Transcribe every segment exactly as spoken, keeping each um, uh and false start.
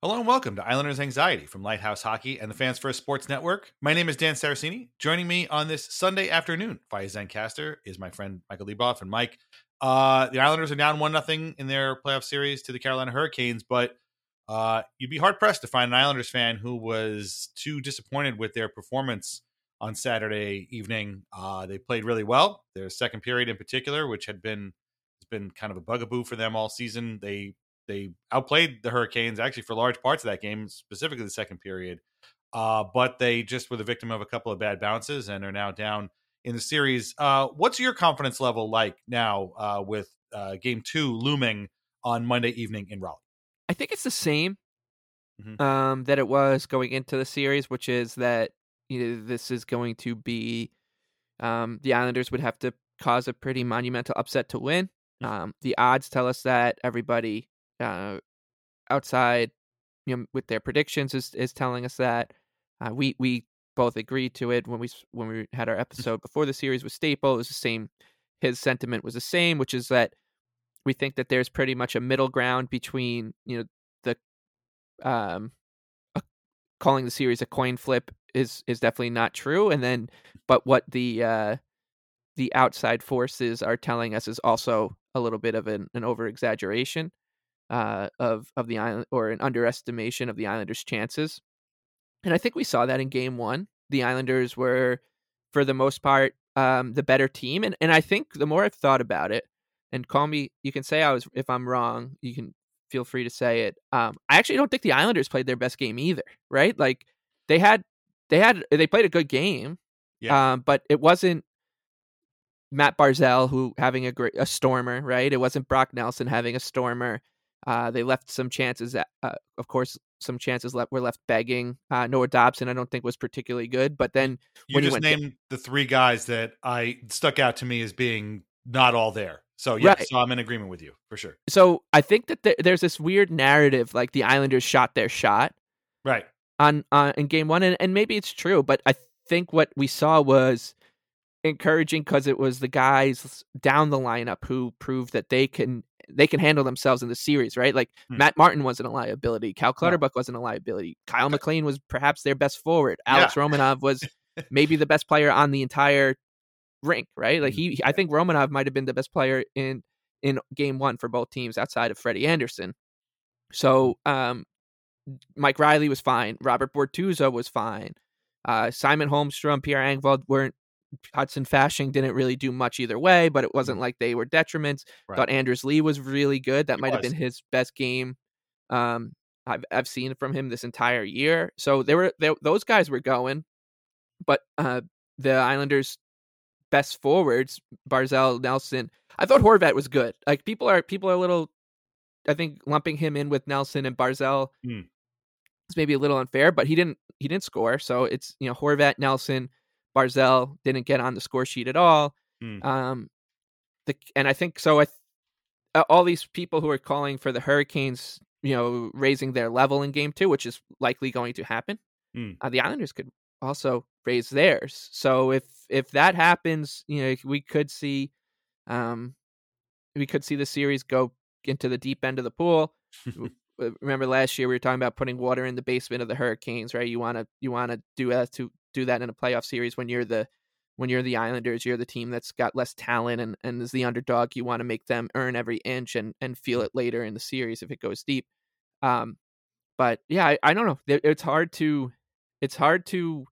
Hello and welcome to Islanders Anxiety from Lighthouse Hockey and the Fans First Sports Network. My name is Dan Saracini. Joining me on this Sunday afternoon via Zencaster is my friend Michael Leboff. And Mike, uh, the Islanders are down one nothing in their playoff series to the Carolina Hurricanes, but uh, you'd be hard-pressed to find an Islanders fan who was too disappointed with their performance on Saturday evening. Uh, they played really well. Their second period in particular, which had been has been kind of a bugaboo for them all season. They They outplayed the Hurricanes actually for large parts of that game, specifically the second period. Uh, but they just were the victim of a couple of bad bounces and are now down in the series. Uh, what's your confidence level like now uh, with uh, game two looming on Monday evening in Raleigh? I think it's the same Mm-hmm. um, that it was going into the series, which is that you know, this is going to be um, the Islanders would have to cause a pretty monumental upset to win. Um, the odds tell us that everybody uh, outside, you know, with their predictions is is telling us that uh, we we both agreed to it when we when we had our episode before the series with Staple. It was the same. His sentiment was the same, which is that we think that there's pretty much a middle ground between you know the um a, calling the series a coin flip is is definitely not true, and then but what the uh the outside forces are telling us is also a little bit of an, an over exaggeration uh, of of the island or an underestimation of the Islanders' chances. And I think we saw that in game one. The Islanders were, for the most part, um, the better team. And and I think the more I've thought about it, and call me, you can say I was if I'm wrong. You can feel free to say it. Um, I actually don't think the Islanders played their best game either. Right? Like they had they had they played a good game. Yeah. Um, but it wasn't Matt Barzal who having a great a stormer, right? It wasn't Brock Nelson having a stormer. Uh, they left some chances. That, uh, of course, some chances left were left begging. Uh, Noah Dobson, I don't think was particularly good. But then You when you just went named to, the three guys that I stuck out to me as being not all there. So, yeah, right, so I'm in agreement with you for sure. so I think that there, there's this weird narrative, like the Islanders shot their shot Right. on uh, in game one, and, and maybe it's true. But I think what we saw was encouraging because it was the guys down the lineup who proved that they can they can handle themselves in the series, right? Like Hmm. Matt Martin wasn't a liability, Cal No. Clutterbuck wasn't a liability, Kyle McLean was perhaps their best forward, Yeah. Alex Romanov was maybe the best player on the entire rink, right? Like he, I think Romanov might have been the best player in in game one for both teams outside of Freddie Anderson. So um, Mike Riley was fine, Robert Bortuzzo was fine, uh, Simon Holmstrom, Pierre Engvald weren't. Hudson Fasching didn't really do much either way, but it wasn't Mhm. like they were detriments. Right. Thought Anders Lee was really good. That He might have was. been his best game um, I've I've seen from him this entire year. So there were there, those guys were going, but uh, the Islanders' best forwards, Barzal, Nelson. I thought Horvat was good. Like people are people are a little, I think lumping him in with Nelson and Barzal Mm. is maybe a little unfair, but he didn't he didn't score. So it's you know Horvat, Nelson, Barzal didn't get on the score sheet at all. Mm. Um, the and I think so. I th- uh, all these people who are calling for the Hurricanes, you know, raising their level in game two, which is likely going to happen. Mm. Uh, the Islanders could also raise theirs. So if if that happens, you know, we could see, um, we could see the series go into the deep end of the pool. Remember last year we were talking about putting water in the basement of the Hurricanes, right? You want to you want to do that to do that in a playoff series when you're the when you're the Islanders, you're the team that's got less talent and, and is the underdog. You want to make them earn every inch and, and feel it later in the series if it goes deep. Um, but yeah, I, I don't know. It's hard to it's hard to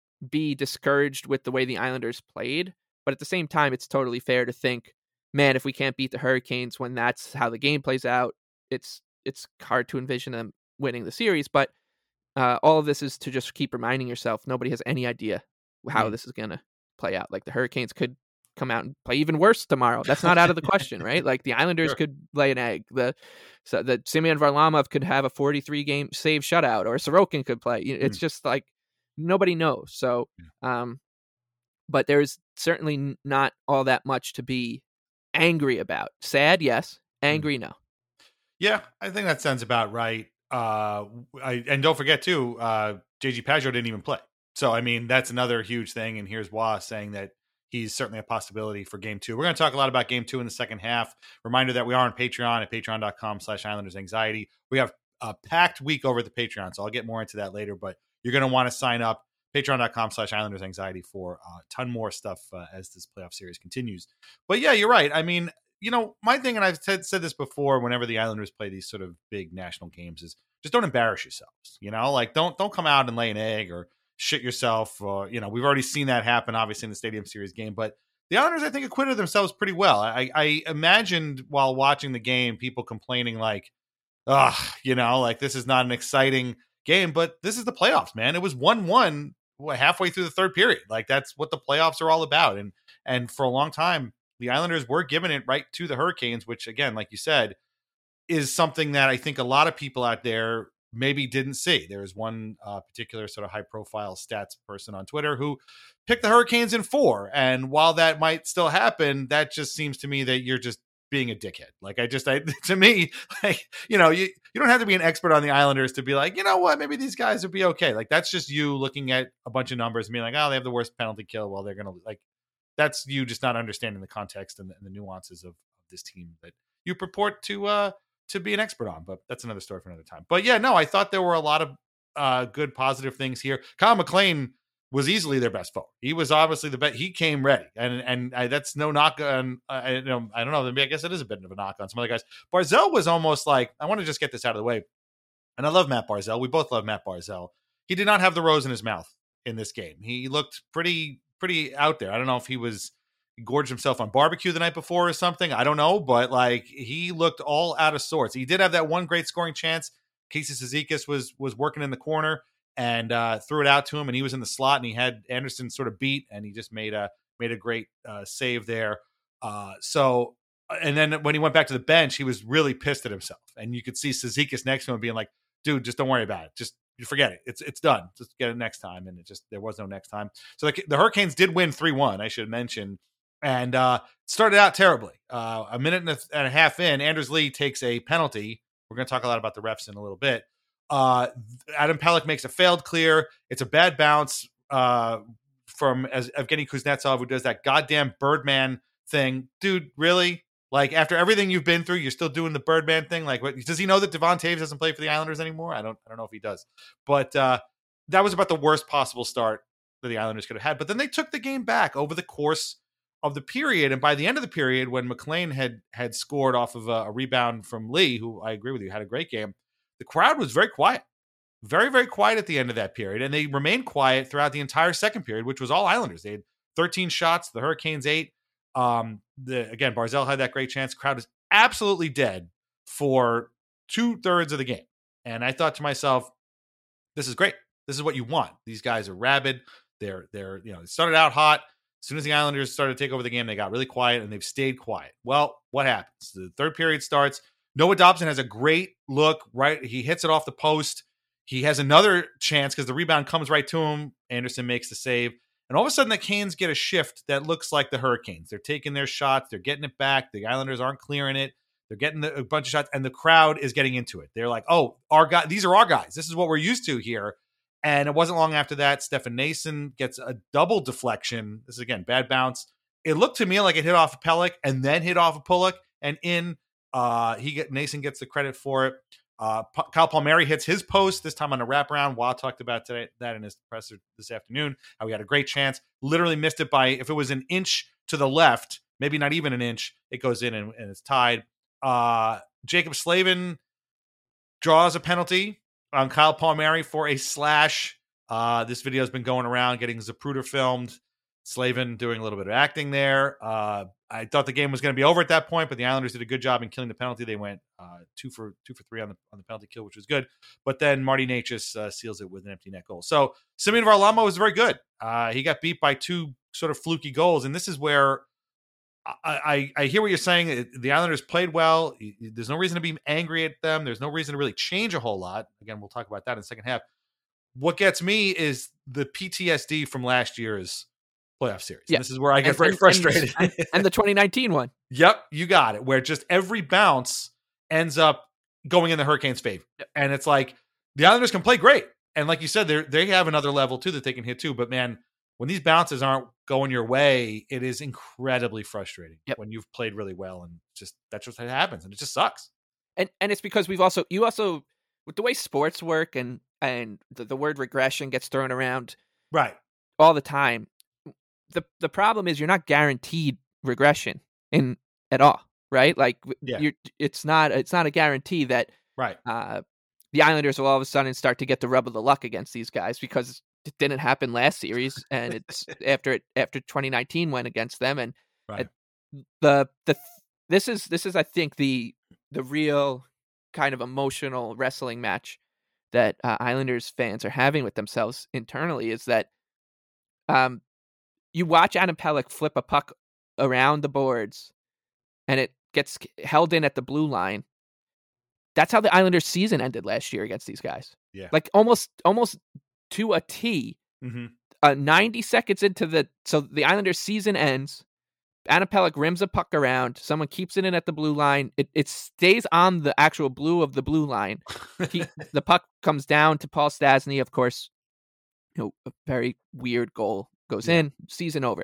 be discouraged with the way the Islanders played, but at the same time, it's totally fair to think, man, if we can't beat the Hurricanes when that's how the game plays out, it's it's hard to envision them winning the series. But uh, all of this is to just keep reminding yourself nobody has any idea how Mm. this is going to play out. Like the Hurricanes could come out and play even worse tomorrow. That's not out of the question, right? Like the Islanders Sure. could lay an egg. The so the Semyon Varlamov could have a forty-three game save shutout, or Sorokin could play. It's Mm. just like nobody knows. So, um, but there's certainly n- not all that much to be angry about. Sad, yes. Angry, no. Yeah, I think that sounds about right. Uh, I, and don't forget too, uh, J G Pajot didn't even play. So, I mean, that's another huge thing. And here's Wah saying that he's certainly a possibility for game two. We're going to talk a lot about game two in the second half. Reminder that we are on Patreon at patreon.com slash Islanders Anxiety. We have a packed week over at the Patreon. So I'll get more into that later, but you're going to want to sign up. Patreon.com slash Islanders Anxiety for a ton more stuff uh, as this playoff series continues. But yeah, you're right. I mean, you know, my thing, and I've said, said this before, whenever the Islanders play these sort of big national games, is just don't embarrass yourselves. You know, like don't don't come out and lay an egg or shit yourself. Or, you know, we've already seen that happen, obviously, in the Stadium Series game. But the Islanders, I think, acquitted themselves pretty well. I, I imagined while watching the game, people complaining like, ugh, you know, like this is not an exciting game, but this is the playoffs, man. It was one one halfway through the third period. Like that's what the playoffs are all about. And and for a long time, the Islanders were giving it right to the Hurricanes, which again, like you said, is something that I think a lot of people out there maybe didn't see. There was one uh, particular sort of high profile stats person on Twitter who picked the Hurricanes in four. And while that might still happen, that just seems to me that you're just being a dickhead. Like I just, I, to me, like, you know, you, you don't have to be an expert on the Islanders to be like, you know what, maybe these guys would be okay. Like that's just you looking at a bunch of numbers and being like, oh, they have the worst penalty kill. Well, they're going to like, that's you just not understanding the context and the, and the nuances of, of this team that you purport to, uh, to be an expert on, but that's another story for another time. But yeah, no, I thought there were a lot of uh, good, positive things here. Kyle McLean was easily their best forward. He was obviously the best. He came ready, and and I, that's no knock on. I, you know, I don't know. I guess it is a bit of a knock on some other guys. Barzal was almost like, I want to just get this out of the way. And I love Matt Barzal. We both love Matt Barzal. He did not have the rose in his mouth in this game. He looked pretty pretty out there. I don't know if he was he gorged himself on barbecue the night before or something. I don't know, but like he looked all out of sorts. He did have that one great scoring chance. Casey Cizikas was was working in the corner and uh, threw it out to him, and he was in the slot, and he had Anderson sort of beat, and he just made a made a great uh, save there. Uh, so, and then when he went back to the bench, he was really pissed at himself, and you could see Cizikas next to him being like, "Dude, just don't worry about it. Just you forget it. It's it's done. Just get it next time." And it just there was no next time. So the, the Hurricanes did win three one. I should mention, and uh, started out terribly. Uh, a minute and a, and a half in, Anders Lee takes a penalty. We're going to talk a lot about the refs in a little bit. Uh, Adam Pelech makes a failed clear. It's a bad bounce uh, from as Evgeny Kuznetsov, who does that goddamn Birdman thing. Dude, really? Like, after everything you've been through, you're still doing the Birdman thing? Like, what, does he know that Devon Taves doesn't play for the Islanders anymore? I don't I don't know if he does. But uh, that was about the worst possible start that the Islanders could have had. But then they took the game back over the course of the period. And by the end of the period, when McLean had had scored off of a, a rebound from Lee, who I agree with you, had a great game, the crowd was very quiet. Very, very quiet at the end of that period. And they remained quiet throughout the entire second period, which was all Islanders. They had thirteen shots, the Hurricanes eight. Um, the again, Barzal had that great chance. Crowd is absolutely dead for two thirds of the game. And I thought to myself, this is great. This is what you want. These guys are rabid. They're, they're, you know, it started out hot. As soon as the Islanders started to take over the game, they got really quiet and they've stayed quiet. Well, what happens? The third period starts. Noah Dobson has a great look, right? He hits it off the post. He has another chance because the rebound comes right to him. Anderson makes the save. And all of a sudden, the Canes get a shift that looks like the Hurricanes. They're taking their shots. They're getting it back. The Islanders aren't clearing it. They're getting a bunch of shots, and the crowd is getting into it. They're like, oh, our guy, these are our guys. This is what we're used to here. And it wasn't long after that, Stefan Nason gets a double deflection. This is, again, bad bounce. It looked to me like it hit off of Pelech and then hit off of Pulock and in. Uh, he get Nason gets the credit for it. Uh, P- Kyle Palmieri hits his post, this time on a wraparound. Wah talked about today, that in his presser this afternoon, how he had a great chance. Literally missed it by, if it was an inch to the left, maybe not even an inch, it goes in and, and it's tied. Uh, Jacob Slavin draws a penalty on Kyle Palmieri for a slash. Uh, this video has been going around, getting Zapruder filmed. Slavin doing a little bit of acting there. Uh, I thought the game was going to be over at that point, but the Islanders did a good job in killing the penalty. They went uh, two for two for three on the on the penalty kill, which was good. But then Marty Necas uh, seals it with an empty net goal. So Semyon Varlamov was very good. Uh, he got beat by two sort of fluky goals, and this is where I, I, I hear what you're saying. The Islanders played well. There's no reason to be angry at them. There's no reason to really change a whole lot. Again, we'll talk about that in the second half. What gets me is the P T S D from last year's playoff series. Yeah. And this is where I get and, very and, frustrated. And, and the twenty nineteen one. Yep, you got it. Where just every bounce ends up going in the Hurricanes' favor. Yep. And it's like the Islanders can play great. And like you said, they they have another level too that they can hit too. But man, when these bounces aren't going your way, it is incredibly frustrating yep. when you've played really well. And just that's just what happens. And it just sucks. And and it's because we've also you also with the way sports work and and the, the word regression gets thrown around right all the time. The the problem is you're not guaranteed regression in at all, right? Like yeah. you're it's not it's not a guarantee that right uh, the Islanders will all of a sudden start to get the rub of the luck against these guys, because it didn't happen last series, and it's after it after twenty nineteen went against them, and right. it, the the this is this is I think the the real kind of emotional wrestling match that uh, Islanders fans are having with themselves internally, is that um you watch Adam Pelech flip a puck around the boards and it gets held in at the blue line. That's how the Islanders season ended last year against these guys. Yeah. Like almost almost to a T. Mm-hmm. Uh, ninety seconds into the so the Islanders season ends. Adam Pelech rims a puck around. Someone keeps it in at the blue line. It it stays on the actual blue of the blue line. He, the puck comes down to Paul Stastny. Of course, you know, a very weird goal goes yeah. in. Season over.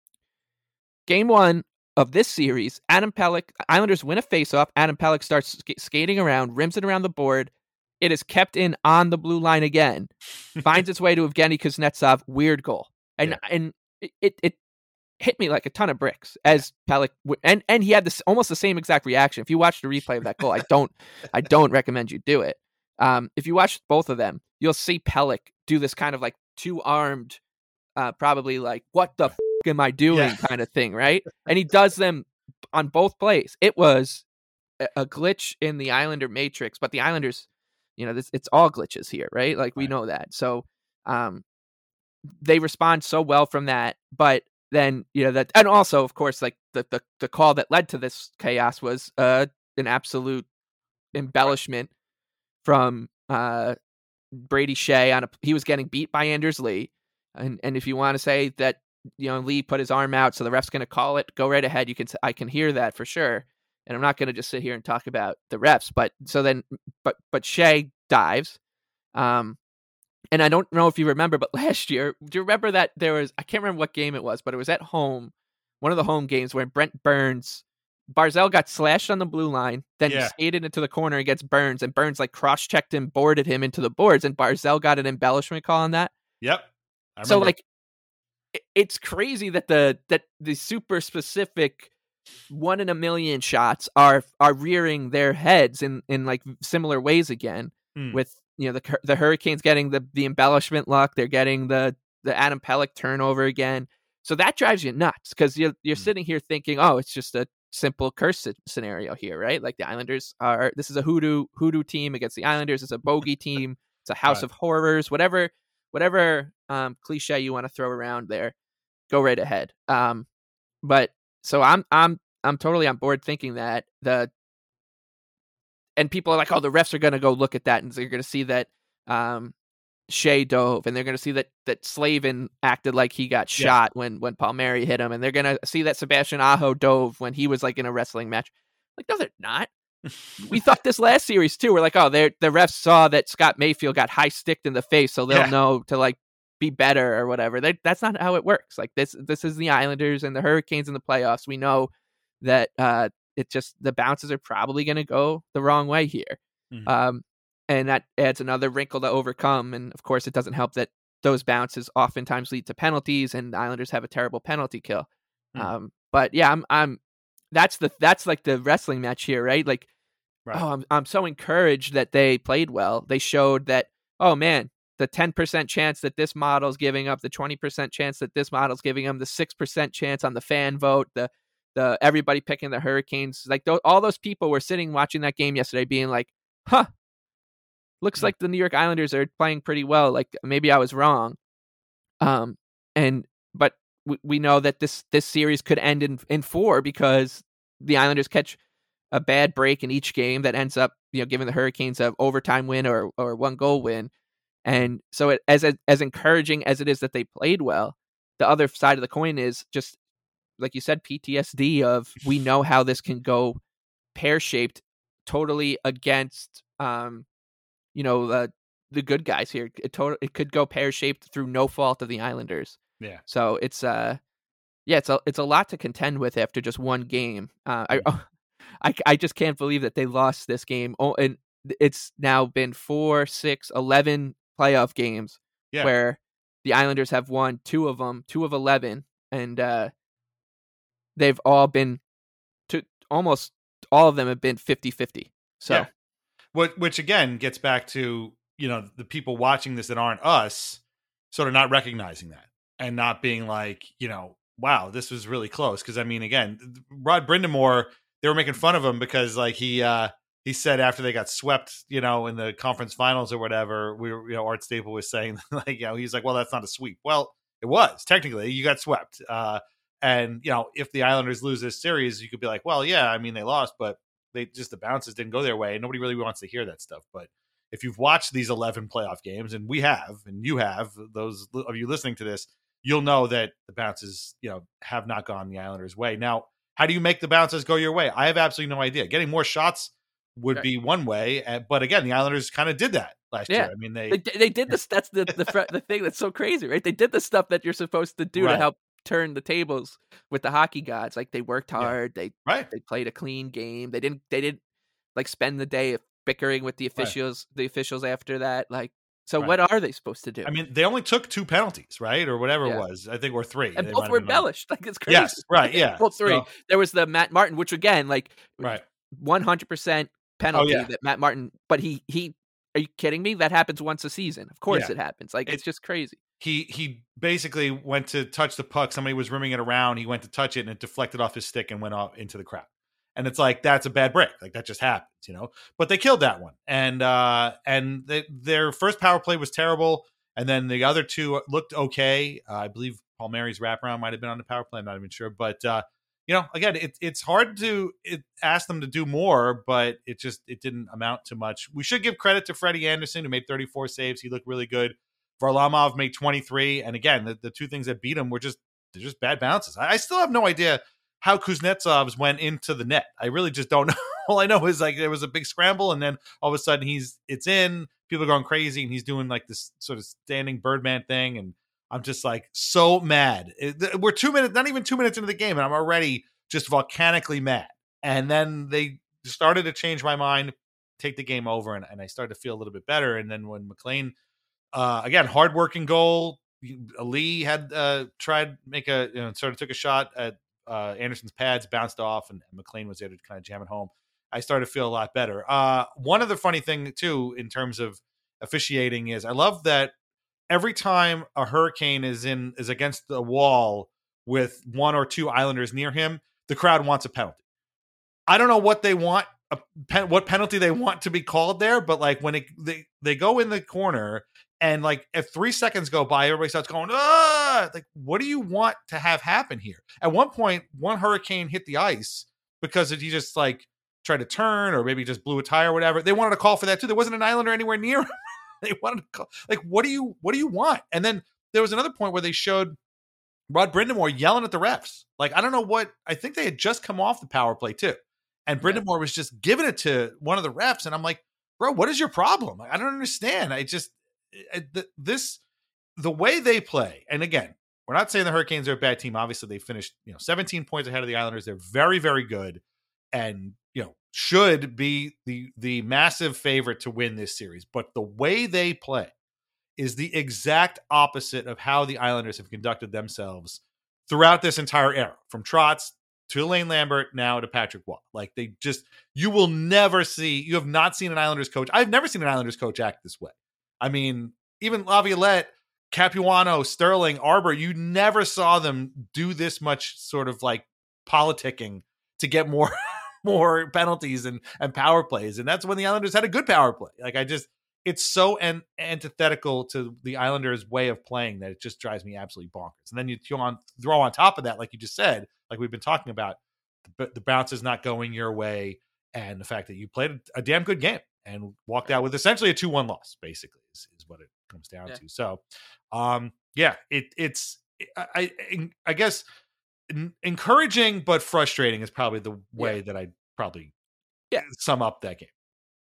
Game one of this series, Adam Pelech, Islanders win a faceoff. Adam Pelech starts sk- skating around, rims it around the board. It is kept in on the blue line again. Finds its way to Evgeny Kuznetsov. Weird goal, and yeah. and it it hit me like a ton of bricks as yeah. Pelech, and and he had this almost the same exact reaction. If you watch the replay of that goal, I don't I don't recommend you do it. Um, if you watch both of them, you'll see Pelech do this kind of like two armed, uh, probably like what the f- am I doing yeah. kind of thing, right? And he does them on both plays. It was a, a glitch in the Islander matrix, but the Islanders, you know, this it's all glitches here, right? Like we right. know that. So um, they respond so well from that, but then, you know, that, and also, of course, like the the, the call that led to this chaos was uh, an absolute embellishment from uh, Brady Shea on a, he was getting beat by Anders Lee. And and if you want to say that, you know, Lee put his arm out, so the ref's going to call it, go right ahead. You can, I can hear that for sure. And I'm not going to just sit here and talk about the refs, but so then, but, but Shea dives. Um, and I don't know if you remember, but last year, do you remember that there was, I can't remember what game it was, but it was at home, one of the home games where Brent Burns, Barzal got slashed on the blue line, then yeah. skated into the corner against Burns, and Burns like cross-checked him, boarded him into the boards, and Barzal got an embellishment call on that. Yep. So like, it's crazy that the that the super specific one in a million shots are are rearing their heads in, in like similar ways again. Mm. With, you know, the the Hurricanes getting the, the embellishment luck, they're getting the the Adam Pelech turnover again. So that drives you nuts, because you're you're mm. sitting here thinking, oh, it's just a simple curse scenario here, right? Like the Islanders are this is a hoodoo hoodoo team against the Islanders. It's a bogey team. It's a house right. of horrors. Whatever whatever um, cliche you want to throw around there, go right ahead. Um, but so I'm I'm I'm totally on board thinking that the and people are like, oh, the refs are going to go look at that, and they're going to see that um, Shea dove, and they're going to see that that Slavin acted like he got yeah. shot when when Palmieri hit him, and they're going to see that Sebastian Aho dove when he was like in a wrestling match. Like, no, they're not. We thought this last series too. We're like, oh, the refs saw that Scott Mayfield got high sticked in the face, so they'll yeah. know to like be better or whatever. They, that's not how it works. Like this, this is the Islanders and the Hurricanes in the playoffs. We know that uh, it just the bounces are probably going to go the wrong way here, mm-hmm. um, and that adds another wrinkle to overcome. And of course, it doesn't help that those bounces oftentimes lead to penalties, and the Islanders have a terrible penalty kill. Mm-hmm. Um, but yeah, I'm, I'm. That's the that's like the wrestling match here, right? Like, right. oh, I'm I'm so encouraged that they played well. They showed that, oh man, the ten percent chance that this model's giving up, the twenty percent chance that this model's giving them, the six percent chance on the fan vote, the the everybody picking the Hurricanes. Like th- all those people were sitting watching that game yesterday being like, huh, looks mm-hmm. like the New York Islanders are playing pretty well. Like maybe I was wrong. Um, and but we, we know that this this series could end in, in four, because the Islanders catch a bad break in each game that ends up, you know, giving the Hurricanes a overtime win or or one goal win. And so it, as as encouraging as it is that they played well, the other side of the coin is just, like you said, P T S D of we know how this can go pear-shaped, totally against, um, you know, the the good guys here. It total it could go pear-shaped through no fault of the Islanders. Yeah. So it's uh, yeah, it's a it's a lot to contend with after just one game. Uh, I I I just can't believe that they lost this game. Oh, and it's now been four, six, eleven playoff games Yeah. where the Islanders have won two of them, two of eleven, and uh, they've all been to almost all of them have been fifty-fifty. So, yeah. What, which again gets back to, you know, the people watching this that aren't us sort of not recognizing that and not being like, you know, wow, this was really close. Cause I mean, again, Rod Brind'Amour, they were making fun of him because like he, uh, he said after they got swept, you know, in the conference finals or whatever, we were, you know, Art Staple was saying like, you know, he's like, well, that's not a sweep. Well, it was technically, you got swept. Uh, and you know, if the Islanders lose this series, you could be like, well, yeah, I mean, they lost, but they just, the bounces didn't go their way. And nobody really wants to hear that stuff. But if you've watched these eleven playoff games, and we have, and you have, those of you listening to this, you'll know that the bounces, you know, have not gone the Islanders' way. Now, how do you make the bounces go your way? I have absolutely no idea. Getting more shots would right. be one way, uh, but again, the Islanders kind of did that last yeah. year. I mean, they they, they did this. That's the the the thing that's so crazy, right? They did the stuff that you're supposed to do right. to help turn the tables with the hockey gods. Like they worked hard. Yeah. They right. they played a clean game. They didn't they didn't like spend the day bickering with the officials. Right. The officials after that, like. So right. what are they supposed to do? I mean, they only took two penalties, right, or whatever yeah. it was. I think or three, and both were embellished. Like it's crazy. Yes, right, yeah. Both three. So, there was the Matt Martin, which again, like, right, one hundred percent penalty oh, yeah. that Matt Martin. But he he. Are you kidding me? That happens once a season. Of course, yeah. it happens. Like it, it's just crazy. He he basically went to touch the puck. Somebody was rimming it around. He went to touch it, and it deflected off his stick and went off into the crowd. And it's like, that's a bad break. Like that just happens, you know, but they killed that one. And, uh, and they, their first power play was terrible. And then the other two looked okay. Uh, I believe Palmieri's wraparound might've been on the power play. I'm not even sure, but, uh, you know, again, it, it's hard to it, ask them to do more, but it just, it didn't amount to much. We should give credit to Freddie Anderson, who made thirty-four saves. He looked really good. Varlamov made twenty-three. And again, the, the two things that beat him were just, they're just bad bounces. I, I still have no idea how Kuznetsov's went into the net. I really just don't know. All I know is like there was a big scramble, and then all of a sudden he's it's in. People are going crazy, and he's doing like this sort of standing Birdman thing, and I'm just like so mad. It, we're two minutes, not even two minutes into the game, and I'm already just volcanically mad. And then they started to change my mind, take the game over, and, and I started to feel a little bit better. And then when McLean, uh, again, hardworking goal, Lee had uh, tried make a you know, sort of took a shot at. Uh, Anderson's pads bounced off, and, and McLean was able to kind of jam it home. I started to feel a lot better. Uh, one other funny thing, too, in terms of officiating is I love that every time a Hurricane is in is against the wall with one or two Islanders near him, the crowd wants a penalty. I don't know what they want, a pen, what penalty they want to be called there, but like when it, they they go in the corner and like if three seconds go by, everybody starts going, ah, like what do you want to have happen here? At one point, one Hurricane hit the ice because he just like tried to turn or maybe just blew a tire or whatever. They wanted to call for that too. There wasn't an Islander anywhere near him. They wanted to call, like, what do you what do you want? And then there was another point where they showed Rod Brind'Amour yelling at the refs. Like, I don't know what, I think they had just come off the power play too. And Brind'Amour yeah. was just giving it to one of the refs. And I'm like, bro, what is your problem? Like, I don't understand. I just, this, the way they play. And again, we're not saying the Hurricanes are a bad team. Obviously they finished, you know, seventeen points ahead of the Islanders. They're very, very good. And, you know, should be the, the massive favorite to win this series. But the way they play is the exact opposite of how the Islanders have conducted themselves throughout this entire era, from Trotz to Lane Lambert, now to Patrick Waugh. Like they just, you will never see, you have not seen an Islanders coach. I've never seen an Islanders coach act this way. I mean, even Laviolette, Capuano, Sterling, Arbor, you never saw them do this much sort of like politicking to get more, more penalties and, and power plays. And that's when the Islanders had a good power play. Like I just, it's so an, antithetical to the Islanders' way of playing that it just drives me absolutely bonkers. And then you throw on, throw on top of that, like you just said, like we've been talking about, the, the bounce is not going your way, and the fact that you played a damn good game and walked out with essentially a two one loss, basically, is, is what it comes down yeah. to. So, um, yeah, it, it's, I, I, I guess, encouraging but frustrating is probably the way yeah. that I probably yeah. sum up that game.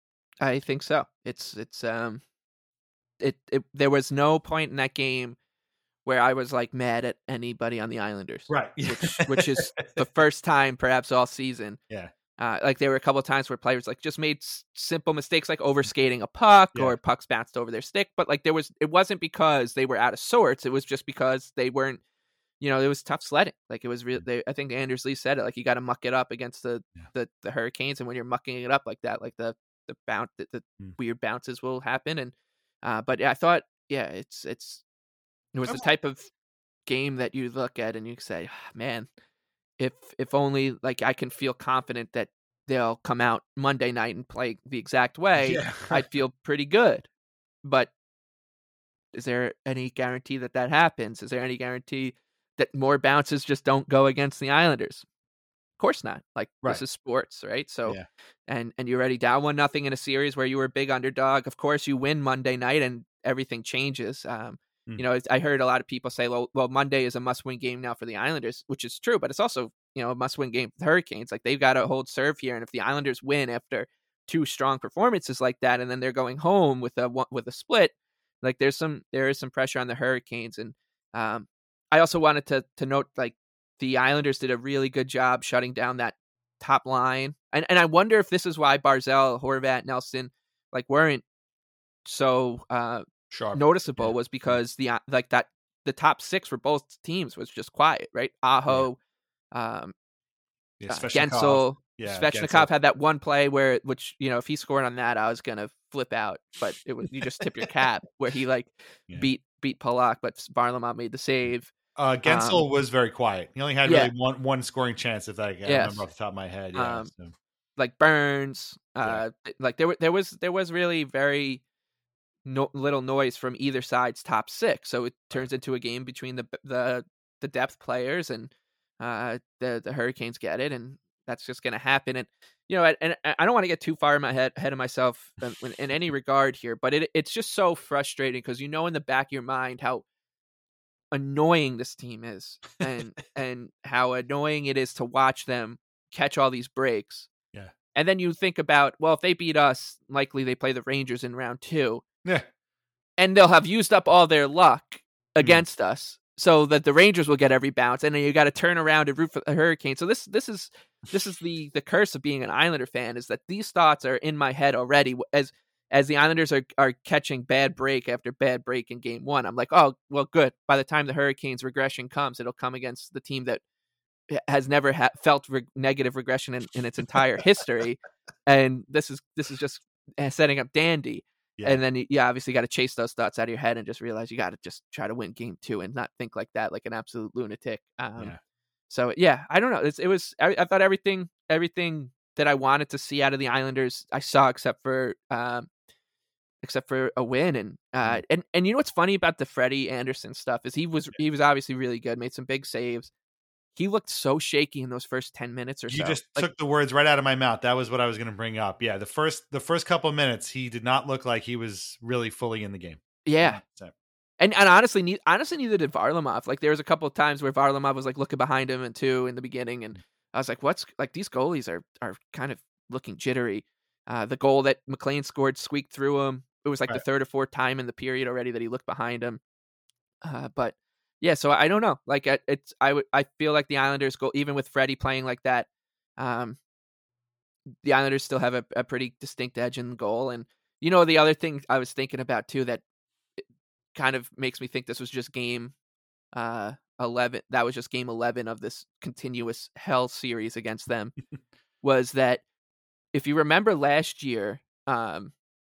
I think so. It's it's um, it, it there was no point in that game where I was like mad at anybody on the Islanders, right? which which is the first time perhaps all season. Yeah. Uh, like there were a couple of times where players like just made s- simple mistakes, like overskating a puck Yeah. or pucks bounced over their stick. But like there was, it wasn't because they were out of sorts. It was just because they weren't, you know, it was tough sledding. Like it was real. They, I think Anders Lee said it, like you got to muck it up against the, Yeah. the, the Hurricanes. And when you're mucking it up like that, like the, the bounce, the, the Mm. weird bounces will happen. And, uh, but yeah, I thought, yeah, it's, it's, it was the type of game that you look at and you say, "Ah, man, if if only like I can feel confident that they'll come out Monday night and play the exact way, Yeah. I'd feel pretty good." But is there any guarantee that that happens? Is there any guarantee that more bounces just don't go against the Islanders? Of course not. Like Right. this is sports, right? So, Yeah. and and you're already down one nothing in a series where you were a big underdog. Of course, you win Monday night and everything changes. Um, Mm. You know, it's, I heard a lot of people say, "Well, well, Monday is a must-win game now for the Islanders," which is true, but it's also, you know, a must-win game for the Hurricanes. Like they've got to hold serve here, and if the Islanders win after two strong performances like that, and then they're going home with a one- with a split, like there's some there is some pressure on the Hurricanes. And um, I also wanted to to note like the Islanders did a really good job shutting down that top line, and and I wonder if this is why Barzal, Horvat, Nelson like weren't so uh, Sharp. noticeable, Yeah. was because the uh, like that the top six for both teams was just quiet, right? Aho, um, Yeah, uh, Svechnikov. Gensel, Yeah, Svechnikov Gensel. had that one play where, which you know, if he scored on that, I was gonna flip out. But it was you just tip your cap where he like Yeah. beat beat Polak, but Varlamov made the save. Uh, Gensel Um, was very quiet. He only had yeah. really one one scoring chance, if I, I Yes. remember off the top of my head. Yeah. Um, so. Like Burns, Yeah. uh, like there were there was there was really very no, little noise from either side's top six, so it turns into a game between the the the depth players, and uh, the the Hurricanes get it, and that's just going to happen. And you know, and, and I don't want to get too far in my head ahead of myself in, in any regard here, but it it's just so frustrating because you know in the back of your mind how annoying this team is, and and how annoying it is to watch them catch all these breaks. Yeah. And then you think about, well, if they beat us, likely they play the Rangers in round two. Yeah. And they'll have used up all their luck against mm. us, so that the Rangers will get every bounce, and then you got to turn around and root for the Hurricane. So this this is this is the the curse of being an Islander fan, is that these thoughts are in my head already as as the Islanders are are catching bad break after bad break in game one. I'm like, oh well, good. By the time the Hurricanes regression comes, it'll come against the team that has never ha- felt re- negative regression in, in its entire history, and this is this is just setting up dandy. Yeah. And then you yeah, obviously got to chase those thoughts out of your head and just realize you got to just try to win game two and not think like that, like an absolute lunatic. Um, yeah. So yeah, I don't know. It's, it was I, I thought everything everything that I wanted to see out of the Islanders I saw, except for um, except for a win. And uh, and and you know what's funny about the Freddie Anderson stuff is he was yeah. he was obviously really good, made some big saves. He looked so shaky in those first ten minutes or you so. You just like, took the words right out of my mouth. That was what I was going to bring up. Yeah, the first the first couple of minutes, he did not look like he was really fully in the game. Yeah. And and honestly, ne- honestly, neither did Varlamov. Like there was a couple of times where Varlamov was like looking behind him and two in the beginning, and I was like, "What's like these goalies are are kind of looking jittery." Uh, the goal that McLean scored squeaked through him. It was like right. the third or fourth time in the period already that he looked behind him. Uh, but yeah, so I don't know. Like it's I would I feel like the Islanders go even with Freddie playing like that. Um, the Islanders still have a, a pretty distinct edge in the goal, and you know the other thing I was thinking about too that kind of makes me think this was just game uh, eleven. That was just game eleven of this continuous hell series against them. Was that if you remember last year, um,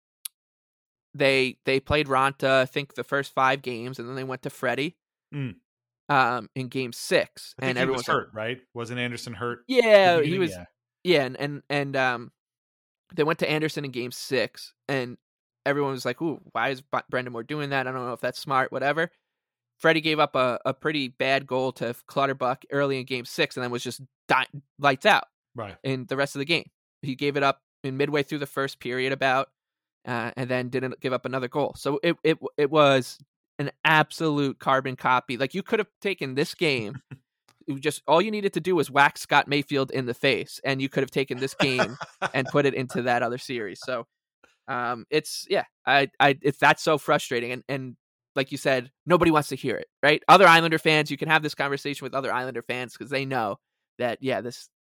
they they played Ronta, I think the first five games, and then they went to Freddie. Mm. Um, in game six, I think and he everyone was hurt, like, right? Wasn't Anderson hurt? Yeah, he was. Yeah. yeah, and and and um, they went to Anderson in game six, and everyone was like, "Ooh, why is B- Brendan Moore doing that? I don't know if that's smart, whatever." Freddie gave up a, a pretty bad goal to Clutterbuck early in game six, and then was just di- lights out right in the rest of the game. He gave it up in midway through the first period, about, uh, and then didn't give up another goal. So it it it was an absolute carbon copy. Like you could have taken this game, just all you needed to do was whack Scott Mayfield in the face, and you could have taken this game and put it into that other series. So um, it's yeah, I I it's that's so frustrating, and and like you said, nobody wants to hear it, right? Other Islander fans, you can have this conversation with other Islander fans because they know that yeah, this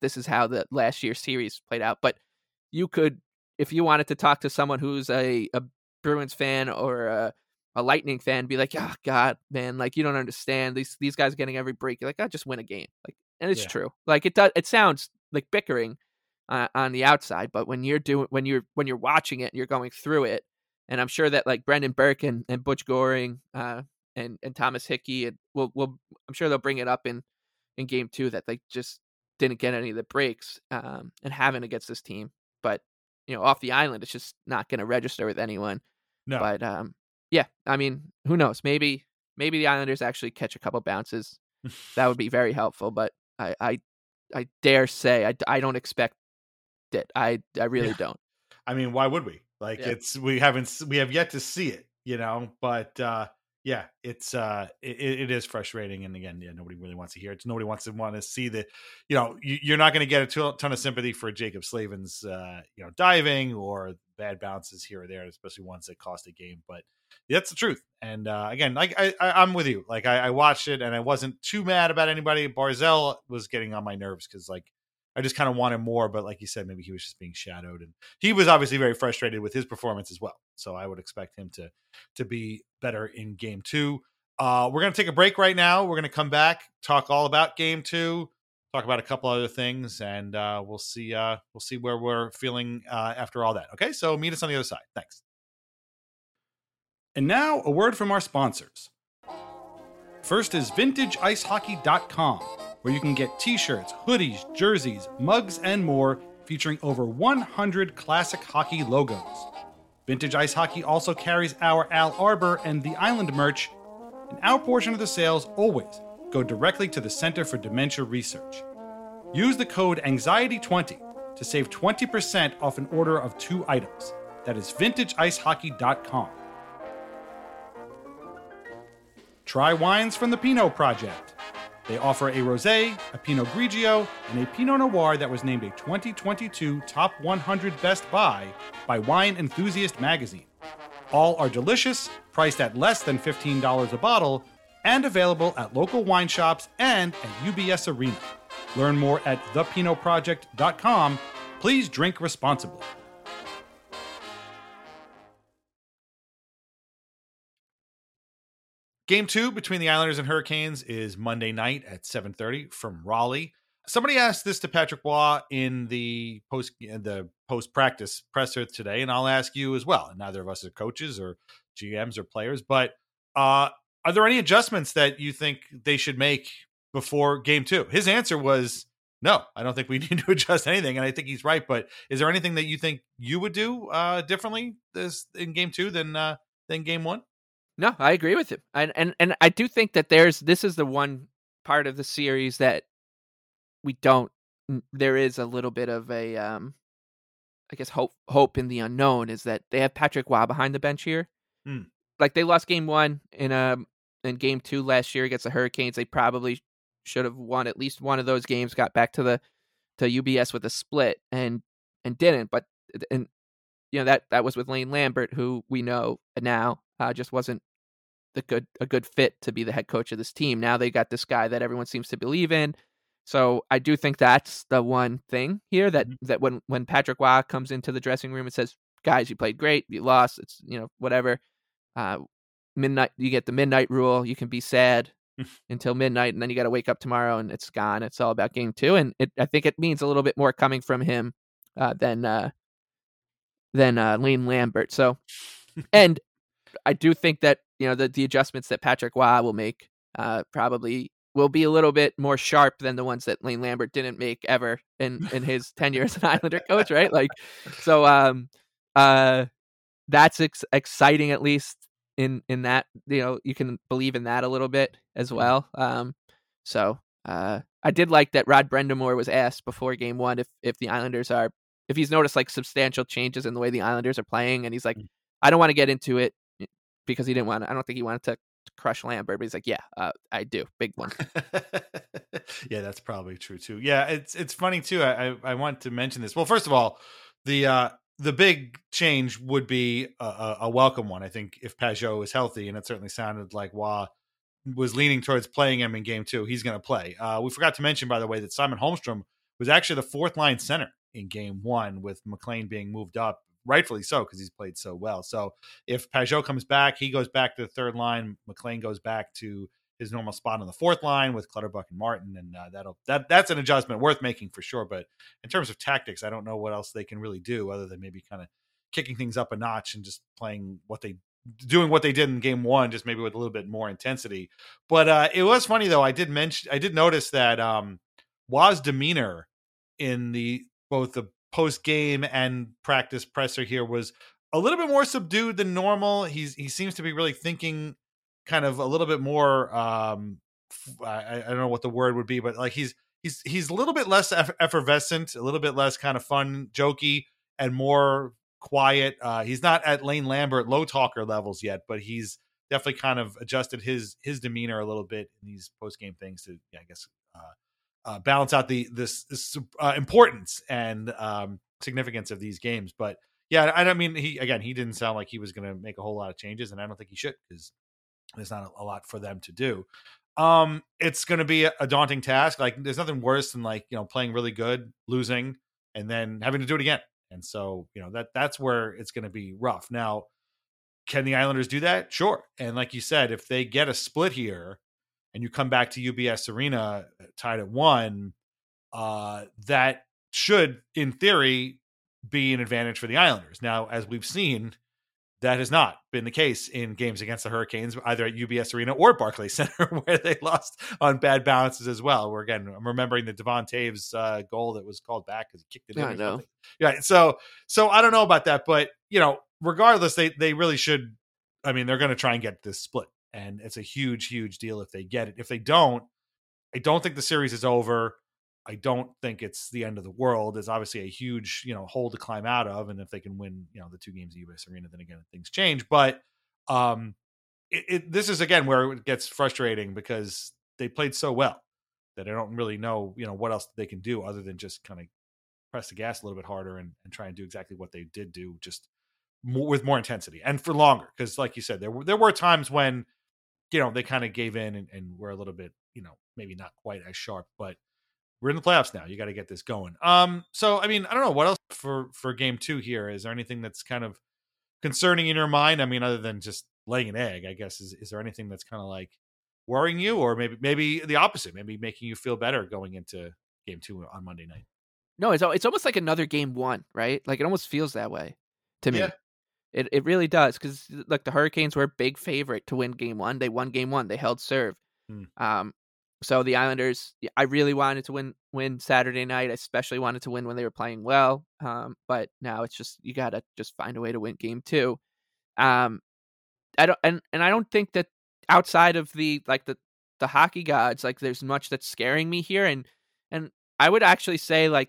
this is how the last year's series played out. But you could, if you wanted to talk to someone who's a, a Bruins fan or a, a Lightning fan, be like, oh God, man, like you don't understand. These these guys are getting every break. You're like, I just win a game. Like, and it's Yeah. true. Like it does. It sounds like bickering uh, on the outside, but when you're doing when you're when you're watching it and you're going through it, and I'm sure that like Brendan Burke and, and Butch Goring uh, and and Thomas Hickey and will will I'm sure they'll bring it up in in game two that they just didn't get any of the breaks um, and having against this team. But you know, off the island, it's just not going to register with anyone. No. But um, yeah, I mean, who knows? Maybe maybe the Islanders actually catch a couple bounces. That would be very helpful. But I I, I dare say I, I don't expect it. I I really Yeah. don't. I mean, why would we? Like Yeah. it's we haven't we have yet to see it, you know. But uh, yeah, it's uh, it, it is frustrating. And again, yeah, nobody really wants to hear it. Nobody wants to want to see the, you know, you, you're not going to get a ton of sympathy for Jacob Slavin's, uh, you know, diving or bad bounces here or there, especially ones that cost a game. But that's the truth. And uh, again, like I, I, I'm with you. Like I, I watched it and I wasn't too mad about anybody. Barzell was getting on my nerves because like I just kind of wanted more. But like you said, maybe he was just being shadowed, and he was obviously very frustrated with his performance as well. So I would expect him to to be better in game two. Uh, we're going to take a break right now. We're going to come back, talk all about game two, talk about a couple other things, and uh, we'll see. Uh, we'll see where we're feeling uh, after all that. Okay, so meet us on the other side. Thanks. And now a word from our sponsors. First is vintage ice hockey dot com, where you can get t-shirts, hoodies, jerseys, mugs, and more featuring over one hundred classic hockey logos. Vintage Ice Hockey also carries our Al Arbor and The Island merch, and our portion of the sales always go directly to the Center for Dementia Research. Use the code anxiety twenty to save twenty percent off an order of two items. That is vintage ice hockey dot com. Try wines from the Pinot Project. They offer a Rosé, a Pinot Grigio, and a Pinot Noir that was named a twenty twenty-two Top one hundred Best Buy by Wine Enthusiast magazine. All are delicious, priced at less than fifteen dollars a bottle, and available at local wine shops and at U B S Arena. Learn more at the pinot project dot com. Please drink responsibly. Game two between the Islanders and Hurricanes is Monday night at seven thirty from Raleigh. Somebody asked this to Patrick Roy in the post the post practice presser today, and I'll ask you as well. Neither of us are coaches or G Ms or players, but uh, are there any adjustments that you think they should make before game two? His answer was no. I don't think we need to adjust anything, and I think he's right. But is there anything that you think you would do uh, differently this in game two than uh, than game one? No, I agree with him. And, and and I do think that there's this is the one part of the series that we don't there is a little bit of a um I guess hope hope in the unknown is that they have Patrick Roy behind the bench here. Hmm. Like they lost game one in um in game two last year against the Hurricanes. They probably should have won at least one of those games, got back to the to U B S with a split and and didn't. But and you know that that was with Lane Lambert, who we know now uh, just wasn't the good a good fit to be the head coach of this team. Now they got this guy that everyone seems to believe in. So I do think that's the one thing here that mm-hmm. that when when Patrick Roy comes into the dressing room and says, "Guys, you played great. You lost. It's you know whatever." Uh, midnight, you get the midnight rule. You can be sad until midnight, and then you got to wake up tomorrow and it's gone. It's all about game two, and it, I think it means a little bit more coming from him uh, than uh, than uh, Lane Lambert. So, and I do think that you know the the adjustments that Patrick Roy will make uh, probably will be a little bit more sharp than the ones that Lane Lambert didn't make ever in, in his tenure as an Islander coach, right? Like, so um, uh, that's ex- exciting at least in in that you know you can believe in that a little bit as well. Um, so uh, I did like that Rod Brind'Amour was asked before game one if if the Islanders are if he's noticed like substantial changes in the way the Islanders are playing, and he's like, I don't want to get into it because he didn't want to, I don't think he wanted to crush Lambert, but he's like, yeah, uh, I do. Big one. Yeah, that's probably true too. Yeah, it's it's funny too. I, I I want to mention this. Well, first of all, the uh, the big change would be a, a welcome one. I think if Pageau is healthy, and it certainly sounded like Roy was leaning towards playing him in game two, he's going to play. Uh, we forgot to mention, by the way, that Simon Holmstrom was actually the fourth line center in game one, with McLean being moved up, rightfully so, because he's played so well. So if Pageau comes back, he goes back to the third line. McLean goes back to his normal spot on the fourth line with Clutterbuck and Martin, and uh, that'll that that's an adjustment worth making for sure. But in terms of tactics, I don't know what else they can really do other than maybe kind of kicking things up a notch and just playing what they doing what they did in game one, just maybe with a little bit more intensity. But uh, it was funny though. I did mention I did notice that um, Waz's demeanor in the both the post game and practice presser here was a little bit more subdued than normal. He's he seems to be really thinking kind of a little bit more um I, I don't know what the word would be, but like he's he's he's a little bit less eff- effervescent, a little bit less kind of fun, jokey, and more quiet. Uh he's not at Lane Lambert low talker levels yet, but he's definitely kind of adjusted his his demeanor a little bit in these post game things to, yeah, I guess uh, uh balance out the this, this uh, importance and um significance of these games. But yeah, I, I mean, he again, he didn't sound like he was going to make a whole lot of changes, and I don't think he should, because there's not a, a lot for them to do. Um, it's going to be a, a daunting task. Like, there's nothing worse than, like, you know, playing really good, losing, and then having to do it again. And so, you know, that that's where it's going to be rough. Now, can the Islanders do that? Sure. And like you said, if they get a split here and you come back to U B S Arena tied at one, uh, that should, in theory, be an advantage for the Islanders. Now, as we've seen, that has not been the case in games against the Hurricanes, either at U B S Arena or Barclays Center, where they lost on bad balances as well. Where, again, I'm remembering the Devon Taves uh, goal that was called back because he kicked it in. Yeah, I know. Yeah, so so I don't know about that, but, you know, regardless, they they really should. I mean, they're going to try and get this split, and it's a huge, huge deal if they get it. If they don't, I don't think the series is over. I don't think it's the end of the world. It's obviously a huge, you know, hole to climb out of. And if they can win, you know, the two games at U B S Arena, then again, things change. But um, it, it, this is, again, where it gets frustrating because they played so well that I don't really know, you know, what else they can do other than just kind of press the gas a little bit harder and, and try and do exactly what they did do, just more, with more intensity and for longer. Because like you said, there were, there were times when, you know, they kind of gave in and, and were a little bit, you know, maybe not quite as sharp, but we're in the playoffs now. You got to get this going. Um, so, I mean, I don't know what else for, for game two here. Is there anything that's kind of concerning in your mind? I mean, other than just laying an egg, I guess, is, is there anything that's kind of like worrying you, or maybe, maybe the opposite, maybe making you feel better going into game two on Monday night? No, it's it's almost like another game one, right? Like, it almost feels that way to me. Yeah. It it really does, because look, the Hurricanes were a big favorite to win game one. They won game one. They held serve. Hmm. Um, so the Islanders, I really wanted to win win Saturday night. I especially wanted to win when they were playing well. Um, but now it's just, you gotta just find a way to win game two. Um, I don't and, and I don't think that outside of the like the the hockey gods, like, there's much that's scaring me here. And and I would actually say, like,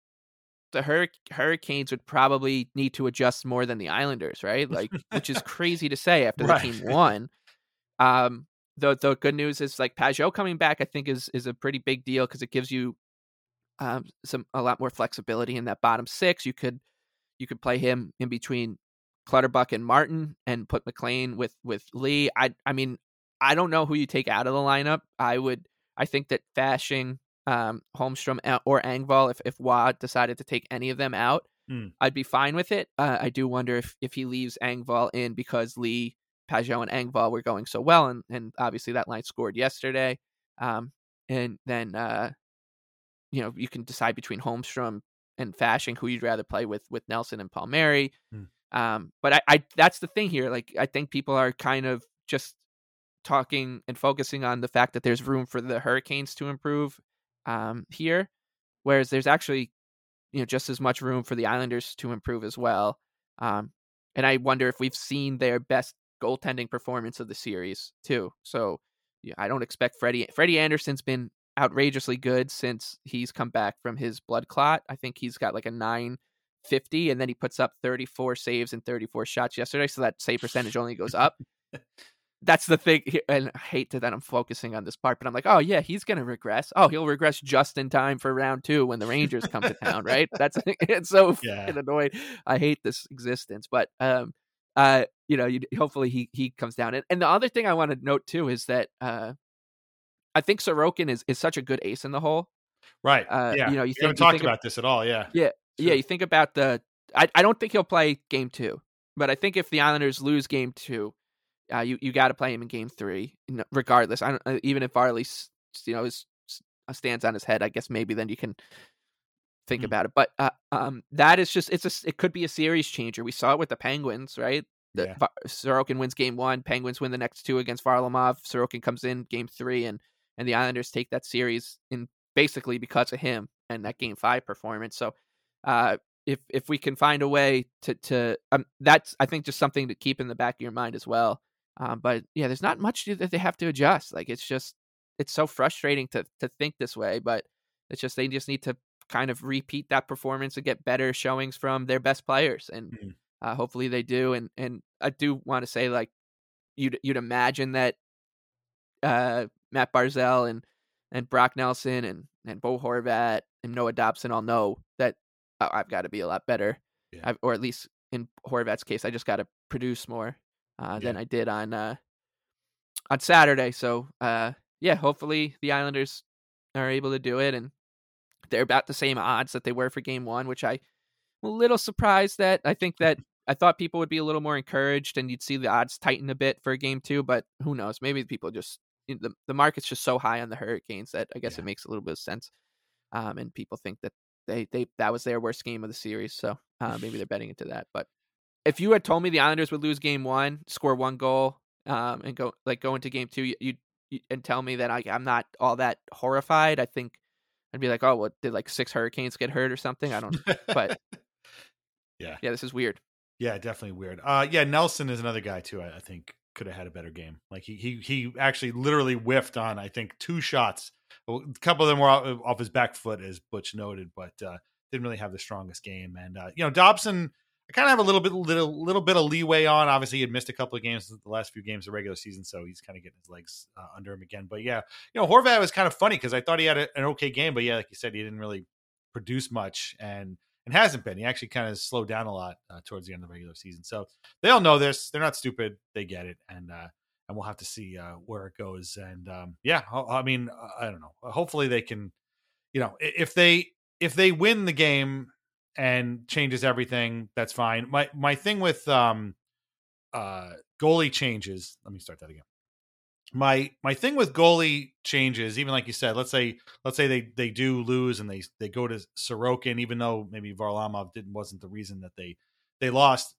the Hur- Hurricanes would probably need to adjust more than the Islanders, right? Like, which is crazy to say after Right. the team won. Um, the the good news is, like, Pageau coming back, I think is is a pretty big deal, because it gives you um some a lot more flexibility in that bottom six. You could you could play him in between Clutterbuck and Martin and put McLean with with Lee. I I mean, I don't know who you take out of the lineup. I would I think that Fasching, um, Holmstrom, or Engvall, if if Wad decided to take any of them out, Hmm. I'd be fine with it. Uh, I do wonder if if he leaves Engvall in because Lee, Pageau, and Engvall were going so well, and and obviously that line scored yesterday. Um, and then uh, you know, you can decide between Holmstrom and Fasching who you'd rather play with with Nelson and Palmieri. Hmm. Um, but I, I that's the thing here. Like, I think people are kind of just talking and focusing on the fact that there's room for the Hurricanes to improve um, here, whereas there's actually, you know, just as much room for the Islanders to improve as well. Um, and I wonder if we've seen their best goaltending performance of the series too. So yeah, I don't expect Freddie. Freddie Anderson's been outrageously good since he's come back from his blood clot. I think he's got like a nine fifty, and then he puts up thirty-four saves and thirty-four shots yesterday, so that save percentage only goes up. That's the thing, and I hate that I'm focusing on this part, but I'm like, oh yeah, he's gonna regress. Oh, he'll regress just in time for round two when the Rangers come to town, right? That's it's so Yeah. fucking annoying. I hate this existence, but um, uh, you know, you, hopefully he he comes down. And, and the other thing I want to note too is that uh, I think Sorokin is is such a good ace in the hole. Right. Uh, Yeah. you know, you We think haven't you talked think of, about this at all. Yeah. yeah, yeah, True. you think about the. I, I don't think he'll play game two, but I think if the Islanders lose game two, uh, you you got to play him in game three, you know, regardless. I don't, uh, even if Varley, s- you know, is, stands on his head, I guess maybe then you can think Hmm. about it. But uh, um, that is just it's a it could be a series changer. We saw it with the Penguins, right? The, Yeah. Sorokin wins game one, Penguins win the next two against Varlamov. Sorokin comes in game three, and and the Islanders take that series in basically because of him and that game five performance. So, uh, if if we can find a way to to um, that's I think just something to keep in the back of your mind as well. Um, but yeah, there's not much that they have to adjust. Like it's just it's so frustrating to to think this way, but it's just they just need to kind of repeat that performance and get better showings from their best players, and Mhm. uh, hopefully they do. And and I do want to say, like, you'd you'd imagine that uh, Matt Barzal and and Brock Nelson and and Bo Horvat and Noah Dobson all know that uh, I've got to be a lot better, Yeah. I've, or at least in Horvat's case, I just got to produce more uh, Yeah. than I did on uh, on Saturday. So uh, yeah, hopefully the Islanders are able to do it, and they're about the same odds that they were for game one, which I'm a little surprised that. I think that I thought people would be a little more encouraged and you'd see the odds tighten a bit for game two, but who knows? Maybe people just, the, the market's just so high on the Hurricanes that I guess Yeah. it makes a little bit of sense. Um, and people think that they, they that was their worst game of the series. So uh, maybe they're betting into that. But if you had told me the Islanders would lose game one, score one goal, um, and go like go into game two, you, you, you and tell me that I, I'm not all that horrified, I think I'd be like, oh, well, did like six Hurricanes get hurt or something? I don't know. But Yeah. yeah, this is weird. Yeah, definitely weird. Uh, yeah, Nelson is another guy too. I, I think could have had a better game. Like he he he actually literally whiffed on I think two shots. A couple of them were off, off his back foot, as Butch noted, but uh, didn't really have the strongest game. And uh, you know, Dobson, I kind of have a little bit little little bit of leeway on. Obviously, he had missed a couple of games the last few games of regular season, so he's kind of getting his legs uh, under him again. But yeah, you know, Horvat was kind of funny because I thought he had a, an okay game, but yeah, like you said, he didn't really produce much and. And hasn't been. He actually kind of slowed down a lot uh, towards the end of the regular season. So they all know this. They're not stupid. They get it, and uh, and we'll have to see uh, where it goes. And um, yeah, I, I mean, I don't know. Hopefully they can. You know, if they if they win the game and changes everything, that's fine. My my thing with um, uh, goalie changes. Let me start that again. My my thing with goalie changes, even like you said, let's say let's say they they do lose and they they go to Sorokin, even though maybe Varlamov didn't wasn't the reason that they they lost.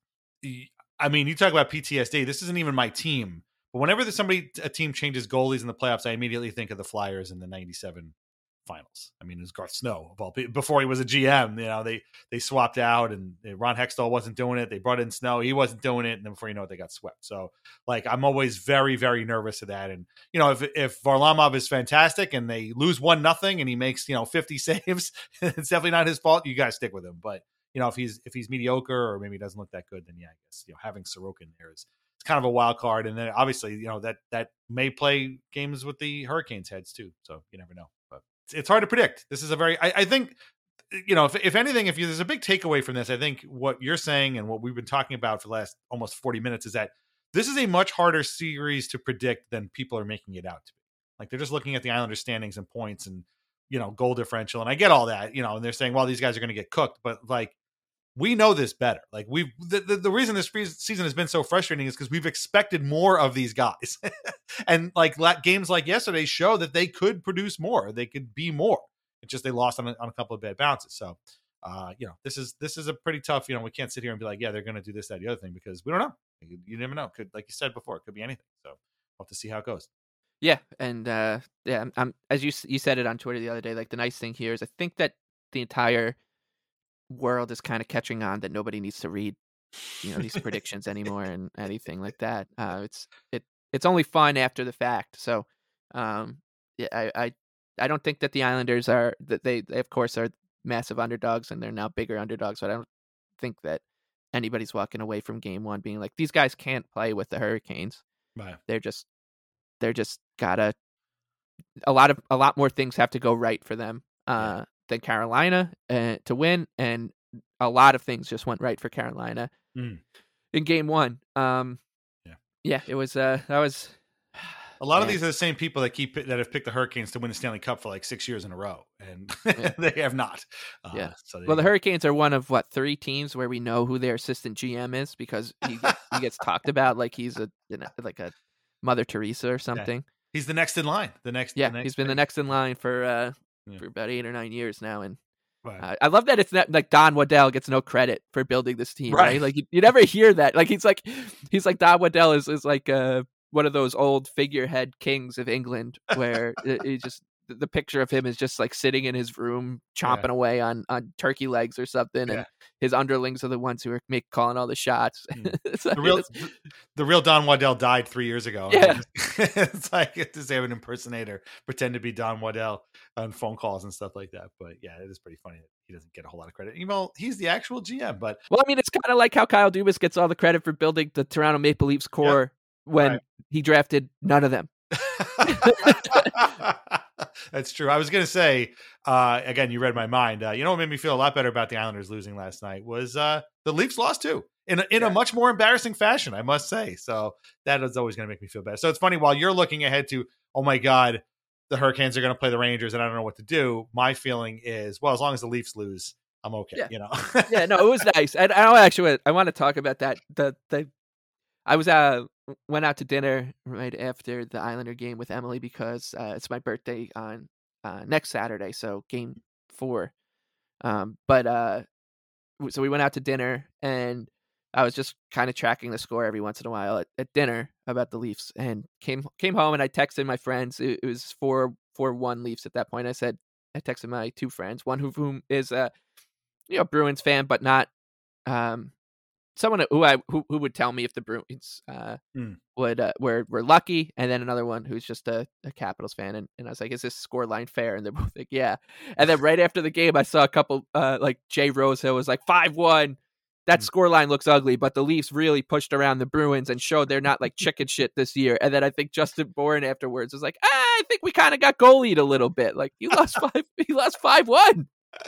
I mean, you talk about P T S D. This isn't even my team, but whenever there's somebody a team changes goalies in the playoffs, I immediately think of the Flyers in the ninety-seven finals. I mean, it was Garth Snow of all people. Before he was a G M. You know, they they swapped out, and Ron Hextall wasn't doing it. They brought in Snow, he wasn't doing it, and then before you know it, they got swept. So, like, I'm always very, very nervous of that. And you know, if if Varlamov is fantastic and they lose one nothing, and he makes you know fifty saves, it's definitely not his fault. You guys stick with him. But you know, if he's if he's mediocre or maybe he doesn't look that good, then yeah, I guess you know having Sorokin there is it's kind of a wild card. And then obviously, you know that that may play games with the Hurricanes heads too. So you never know. But it's hard to predict. This is a very, I, I think, you know, if, if anything, if you, there's a big takeaway from this, I think what you're saying and what we've been talking about for the last almost forty minutes is that this is a much harder series to predict than people are making it out to be. Like they're just looking at the Islanders standings and points and, you know, goal differential. And I get all that, you know, and they're saying, well, these guys are going to get cooked, but like, we know this better. Like we've the, the, the reason this season has been so frustrating is because we've expected more of these guys. And like games like yesterday show that they could produce more. They could be more. It's just they lost on a, on a couple of bad bounces. So, uh, you know, this is this is a pretty tough. You know, we can't sit here and be like, yeah, they're going to do this, that, the other thing because we don't know. You, you never know. Could like you said before, it could be anything. So we'll have to see how it goes. Yeah, and uh, yeah, I'm, I'm as you you said it on Twitter the other day. Like the nice thing here is I think that the entire world is kind of catching on that nobody needs to read, you know, these predictions anymore and anything like that. Uh, it's it it's only fun after the fact. So, um, yeah, I, I I don't think that the Islanders are that they, they of course are massive underdogs and they're now bigger underdogs. But I don't think that anybody's walking away from game one being like these guys can't play with the Hurricanes. Right. They're just they're just gotta a lot of a lot more things have to go right for them. Uh, yeah. Than Carolina uh, to win, and a lot of things just went right for Carolina mm. in game one. Um, yeah, yeah, it was. Uh, that was A lot of Yeah. these are the same people that keep that have picked the Hurricanes to win the Stanley Cup for like six years in a row, and Yeah. they have not. Uh, Yeah. So Well, the go. Hurricanes are one of what three teams where we know who their assistant G M is because he gets, he gets talked about like he's a you know, like a Mother Teresa or something. He's the next in line. The next. Yeah, the next he's been the next in line for uh Yeah. for about eight or nine years now, and Right. uh, I love that it's not like Don Waddell gets no credit for building this team, right? Right. Like you, you never hear that. Like he's like he's like Don Waddell is is like uh one of those old figurehead kings of England where it, it just the picture of him is just like sitting in his room chomping Yeah. away on on turkey legs or something, Yeah. and his underlings are the ones who are make calling all the shots. Mm. It's like- The real, it's- the real Don Waddell died three years ago. Yeah. It's like just have an impersonator pretend to be Don Waddell on phone calls and stuff like that. But yeah, it is pretty funny that he doesn't get a whole lot of credit. You know, he's the actual G M, but well, I mean, it's kind of like how Kyle Dubas gets all the credit for building the Toronto Maple Leafs core when Right. he drafted none of them. That's true. I was going to say, uh, again, you read my mind. Uh, you know what made me feel a lot better about the Islanders losing last night was uh, the Leafs lost too in a, in Yeah. a much more embarrassing fashion, I must say. So that is always going to make me feel better. So it's funny, while you're looking ahead to, oh my God, the Hurricanes are going to play the Rangers and I don't know what to do. My feeling is, well, as long as the Leafs lose, I'm okay. Yeah. You know? Yeah, no, it was nice. And I actually I want to talk about that. The the I was uh went out to dinner right after the Islander game with Emily because uh, it's my birthday on uh, next Saturday, so game four. Um, but uh, w- so we went out to dinner, and I was just kind of tracking the score every once in a while at, at dinner about the Leafs, and came came home and I texted my friends. It, it was four four one Leafs at that point. I said I texted my two friends, one of whom is a you know Bruins fan, but not um. someone who I who, who would tell me if the Bruins uh, Mm. would uh, were were lucky, and then another one who's just a, a Capitals fan, and, and I was like, "Is this score line fair?" And they're both like, "Yeah." And then right after the game, I saw a couple uh, like Jay Rosehill was like five one. That Mm. score line looks ugly, but the Leafs really pushed around the Bruins and showed they're not like chicken shit this year. And then I think Justin Bourne afterwards was like, ah, "I think we kind of got goalied a little bit. Like you lost five, you lost five one."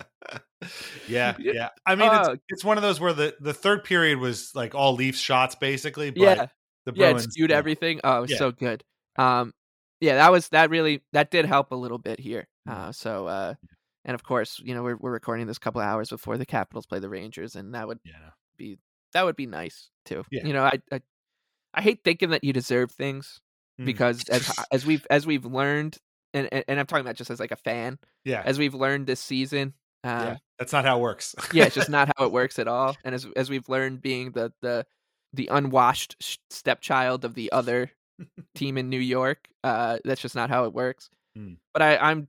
Yeah, Yeah. yeah. I mean, Uh, it's, it's one of those where the, the third period was like all Leafs shots, basically. But Yeah. the Yeah, it Bruins skewed yeah. everything. Oh, it was Yeah. so good. Um, yeah, that was that really that did help a little bit here. Uh, so uh, and of course, you know, we're we're recording this a couple hours before the Capitals play the Rangers, and that would Yeah, no. be that would be nice too. Yeah. You know, I, I I hate thinking that you deserve things Mm. because as as we've as we've learned, and and, and I'm talking about just as like a fan, yeah, as we've learned this season. Uh, yeah. That's not how it works. yeah, it's just not how it works at all. And as as we've learned, being the the the unwashed sh- stepchild of the other team in New York, uh, that's just not how it works. Mm. But I, I'm,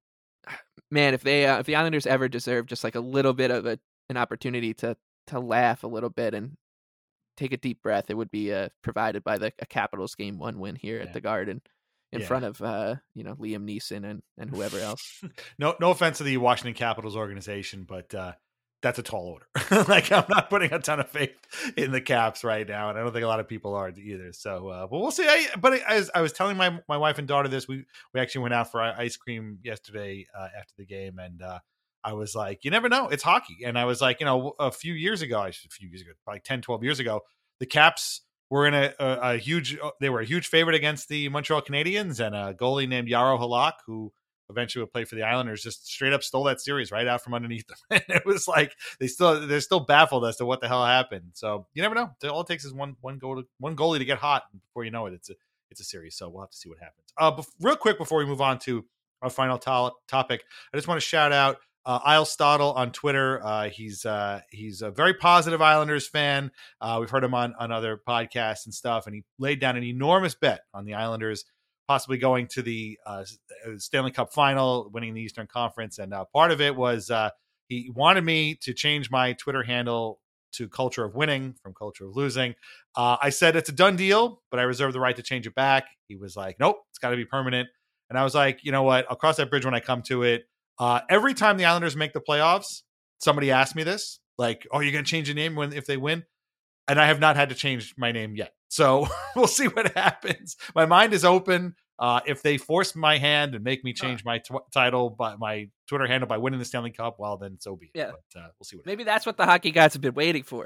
man, if they uh, if the Islanders ever deserve just like a little bit of a an opportunity to to laugh a little bit and take a deep breath, it would be uh, provided by the a Capitals game one win here Yeah. at the Garden in Yeah. front of uh, you know Liam Neeson and and whoever else. no, no offense to the Washington Capitals organization, but uh, that's a tall order. Like, I'm not putting a ton of faith in the Caps right now, and I don't think a lot of people are either. So, uh, but we'll see. I, but as I was telling my my wife and daughter this, we we actually went out for ice cream yesterday uh, after the game, and uh, I was like, you never know, it's hockey. And I was like, you know, a few years ago, a few years ago, like ten, twelve years ago, the Caps were in a, a, a huge, they were a huge favorite against the Montreal Canadiens, and a goalie named Yaro Halak, who eventually would play for the Islanders, just straight up stole that series right out from underneath them. And it was like, they still, they're still baffled as to what the hell happened. So you never know. All it takes is one, one goal to, one goalie to get hot, and before you know it, it's a, it's a series. So we'll have to see what happens. Uh, bef- real quick, before we move on to our final to- topic, I just want to shout out Uh, Isle Stottle on Twitter. Uh, he's uh, he's a very positive Islanders fan. Uh, we've heard him on, on other podcasts and stuff, and he laid down an enormous bet on the Islanders possibly going to the uh, Stanley Cup final, winning the Eastern Conference. And uh, part of it was uh, he wanted me to change my Twitter handle to Culture of Winning from Culture of Losing. Uh, I said it's a done deal, but I reserve the right to change it back. He was like, nope, it's got to be permanent. And I was like, you know what? I'll cross that bridge when I come to it. Uh, every time the Islanders make the playoffs, somebody asked me this, like, oh, you're going to change your name when if they win? And I have not had to change my name yet. So we'll see what happens. My mind is open. Uh, if they force my hand and make me change my t- title, by my Twitter handle by winning the Stanley Cup, well, then so be it. Yeah. But uh, we'll see what Maybe that's what the hockey guys have been waiting for.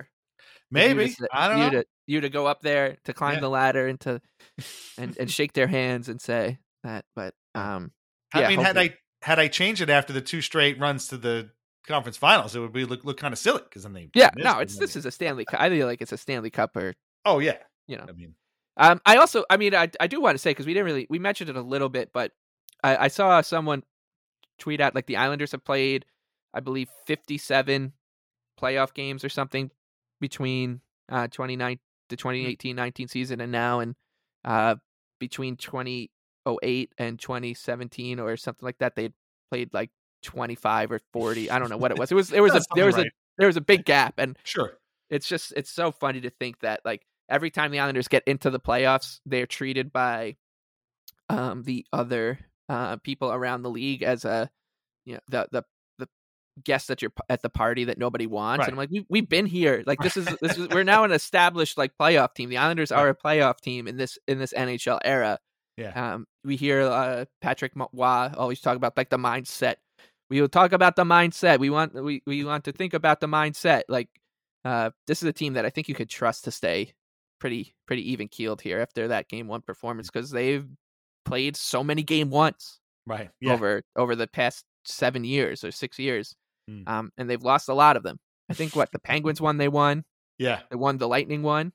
Maybe. You to, I don't you know. to you to go up there to climb yeah. the ladder and to and, and shake their hands and say that. But um, I yeah, mean, had hopefully. I had I changed it after the two straight runs to the conference finals, it would be look, look kind of silly because then they Yeah, missed no, it it's and this then is a Stanley Cup. I feel like it's a Stanley Cup, or oh yeah, you know. I mean, Um, I also, I mean, I I do want to say, because we didn't really we mentioned it a little bit, but I, I saw someone tweet out like the Islanders have played, I believe, fifty-seven playoff games or something between uh twenty-nine the twenty eighteen nineteen season and now, and uh between twenty oh eight and twenty seventeen or something like that, they played like twenty-five or forty. I don't know what it was. It was there was a that's there something was a right. there was a big gap, and Sure. it's just it's so funny to think that like every time the Islanders get into the playoffs, they're treated by um the other uh people around the league as a you know the the the guest at your p- at the party that nobody wants. Right. And I'm like, we we've been here. Like this is this is we're now an established like playoff team. The Islanders are a playoff team in this in this N H L era. Yeah. Um, we hear uh, Patrick Waugh always talk about like the mindset. We will talk about the mindset. We want we we want to think about the mindset. Like uh, this is a team that I think you could trust to stay pretty pretty even keeled here after that game one performance, because they've played so many game ones Right. Yeah. over over the past seven years or six years, Mm. um, and they've lost a lot of them. I think what the Penguins won, they won. Yeah. They won, the Lightning won.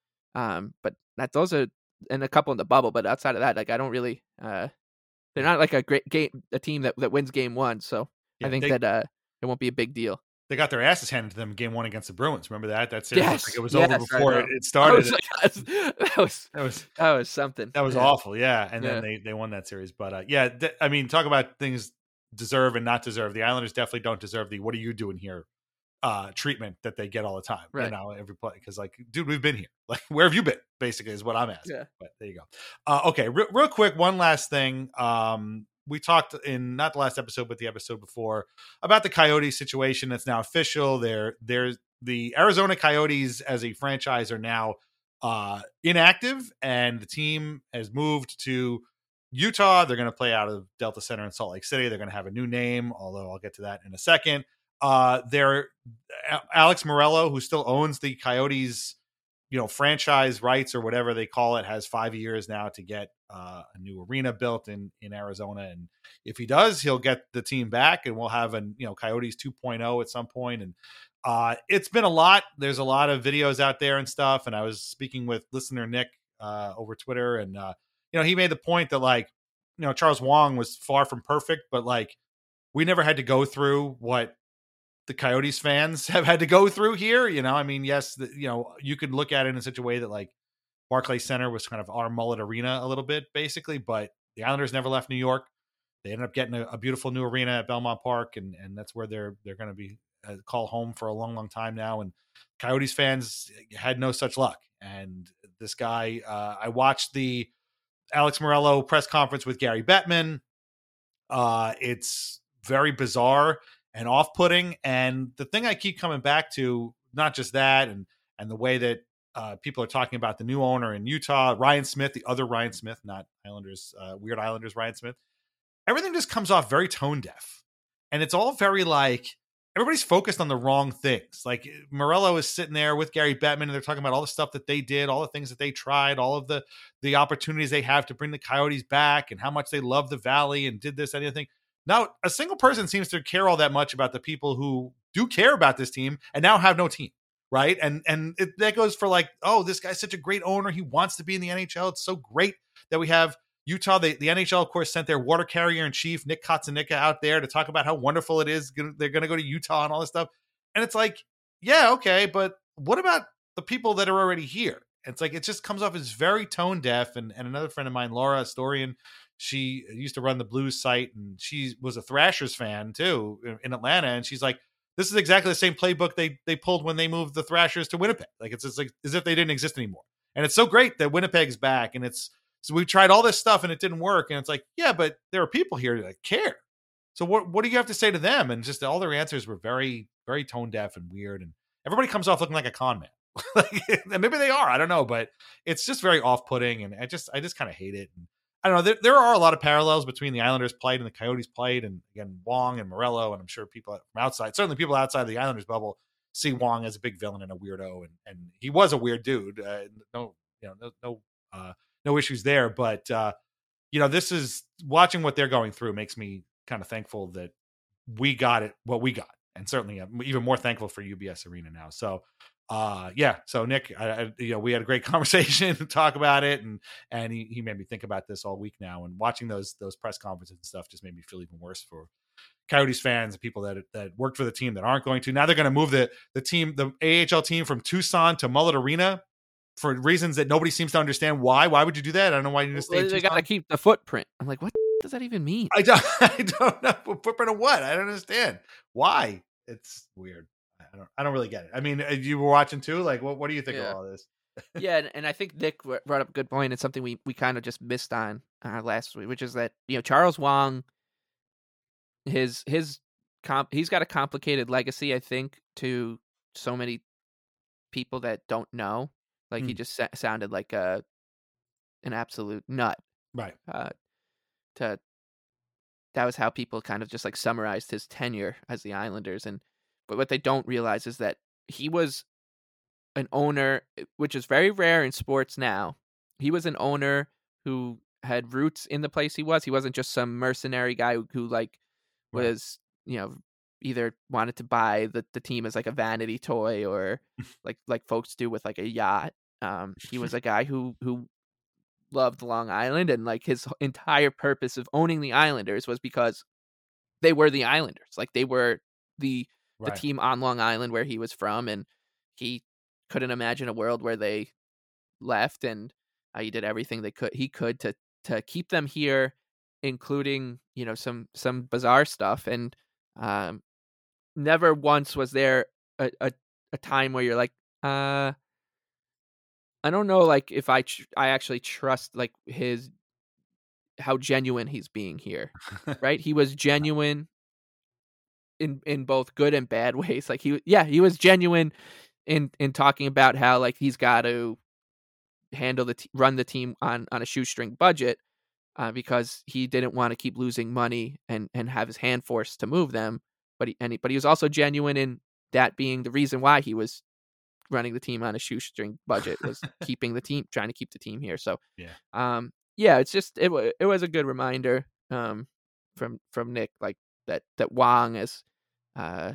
Um, but that those are and a couple in the bubble. But outside of that, like I don't really. Uh, they're not like a great game, a team that, that wins game one. So Yeah, I think they- that uh, it won't be a big deal. They got their asses handed to them in game one against the Bruins. Remember that? That series Yes, like it was yes, over I before know. it, it started. I was like, that's- that was that was that was something. that was Yeah. awful. Yeah. And Yeah. then they, they won that series. But uh, yeah, th- I mean, talk about things deserve and not deserve. The Islanders definitely don't deserve the what are you doing here uh, treatment that they get all the time. Right. You know, every play. Because, like, dude, we've been here. Like, where have you been? Basically, is what I'm asking. Yeah. But there you go. Uh, okay. Re- real quick, one last thing. Um, we talked in not the last episode, but the episode before about the Coyotes situation that's now official. They're, there's the Arizona Coyotes as a franchise are now uh, inactive, and the team has moved to Utah. They're going to play out of Delta Center in Salt Lake City. They're going to have a new name, although I'll get to that in a second. Uh, they're Alex Morello, who still owns the Coyotes, you know, franchise rights or whatever they call it, has five years now to get uh, a new arena built in, in Arizona. And if he does, he'll get the team back and we'll have an, you know, Coyotes two point oh at some point. And uh, it's been a lot. There's a lot of videos out there and stuff. And I was speaking with listener Nick uh, over Twitter, and, uh, you know, he made the point that, like, you know, Charles Wong was far from perfect, but like we never had to go through what the Coyotes fans have had to go through here. You know, I mean, yes, the, you know, you could look at it in such a way that like Barclays Center was kind of our mullet arena a little bit, basically, but the Islanders never left New York. They ended up getting a, a beautiful new arena at Belmont Park, and and that's where they're they're going to be uh, called home for a long, long time now. And Coyotes fans had no such luck. And this guy, uh, I watched the Alex Morello press conference with Gary Bettman. Uh, it's very bizarre and off-putting. And the thing I keep coming back to, not just that, and and the way that uh, people are talking about the new owner in Utah, Ryan Smith, the other Ryan Smith, not Islanders, uh, Weird Islanders Ryan Smith, everything just comes off very tone deaf. And it's all very like, everybody's focused on the wrong things. Like Morello is sitting there with Gary Bettman, and they're talking about all the stuff that they did, all the things that they tried, all of the the opportunities they have to bring the Coyotes back, and how much they love the Valley and did this, anything. Now, a single person seems to care all that much about the people who do care about this team and now have no team, right? And and it, that goes for like, oh, this guy's such a great owner. He wants to be in the N H L. It's so great that we have Utah. The, the N H L, of course, sent their water carrier in chief, Nick Kotzanicka, out there to talk about how wonderful it is. They're going to go to Utah and all this stuff. And it's like, yeah, okay, but what about the people that are already here? It's like, it just comes off as very tone deaf. And, and another friend of mine, Laura Astorian, she used to run the Blues site, and she was a Thrashers fan too in, in Atlanta. And she's like, this is exactly the same playbook they they pulled when they moved the Thrashers to Winnipeg. Like, it's just like as if they didn't exist anymore. And it's so great that Winnipeg's back, and it's, so we tried all this stuff and it didn't work. And it's like, yeah, but there are people here that care. So what, what do you have to say to them? And just all their answers were very, very tone deaf and weird. And everybody comes off looking like a con man. Like, and maybe they are, I don't know, but it's just very off putting. And I just, I just kind of hate it. And I don't know. There, there are a lot of parallels between the Islanders played and the Coyotes played. And again, Wong and Morello, and I'm sure people from outside, certainly people outside of the Islanders bubble, see Wong as a big villain and a weirdo, and and he was a weird dude. Uh, no, you know, no no uh, no issues there. But uh, you know, this is watching what they're going through makes me kind of thankful that we got it, what we got, and certainly I'm even more thankful for U B S Arena now. So. Uh yeah, so Nick, I, I, you know, we had a great conversation to talk about it, and and he, he made me think about this all week now, and watching those those press conferences and stuff just made me feel even worse for Coyotes fans and people that that worked for the team that aren't going to. Now they're going to move the the team, the A H L team, from Tucson to Mullet Arena for reasons that nobody seems to understand. Why? Why would you do that? I don't know why you just well, they got to keep the footprint. I'm like, what does that even mean? I don't I don't know. Footprint of what? I don't understand. Why? It's weird. I don't. I don't really get it. I mean, you were watching too. Like, what? What do you think yeah. of all this? yeah, and, and I think Nick brought up a good point. It's something we, we kind of just missed on uh, last week, which is that you know Charles Wong, his his comp, he's got a complicated legacy. I think to so many people that don't know, like mm. he just sa- sounded like a an absolute nut. Right. Uh, to that was how people kind of just like summarized his tenure as the Islanders, and. But what they don't realize is that he was an owner, which is very rare in sports now. He was an owner who had roots in the place he was. He wasn't just some mercenary guy who, who like, was, right. you know, either wanted to buy the, the team as like a vanity toy or like like folks do with like a yacht. Um, he was a guy who who loved Long Island, and like his entire purpose of owning the Islanders was because they were the Islanders. Like they were the the right. team on Long Island where he was from, and he couldn't imagine a world where they left, and uh, he did everything they could he could to to keep them here, including you know some some bizarre stuff. And um, never once was there a, a, a time where you're like, uh, I don't know, like if I tr- I actually trust like his how genuine he's being here, right? He was genuine. In, in both good and bad ways. Like he, yeah, he was genuine in, in talking about how like he's got to handle the t- run the team on, on a shoestring budget uh, because he didn't want to keep losing money and, and have his hand forced to move them. But he, and he, but he was also genuine in that being the reason why he was running the team on a shoestring budget was keeping the team, trying to keep the team here. So yeah, um, yeah, it's just it it was a good reminder um from from Nick like. That that Wong, as uh,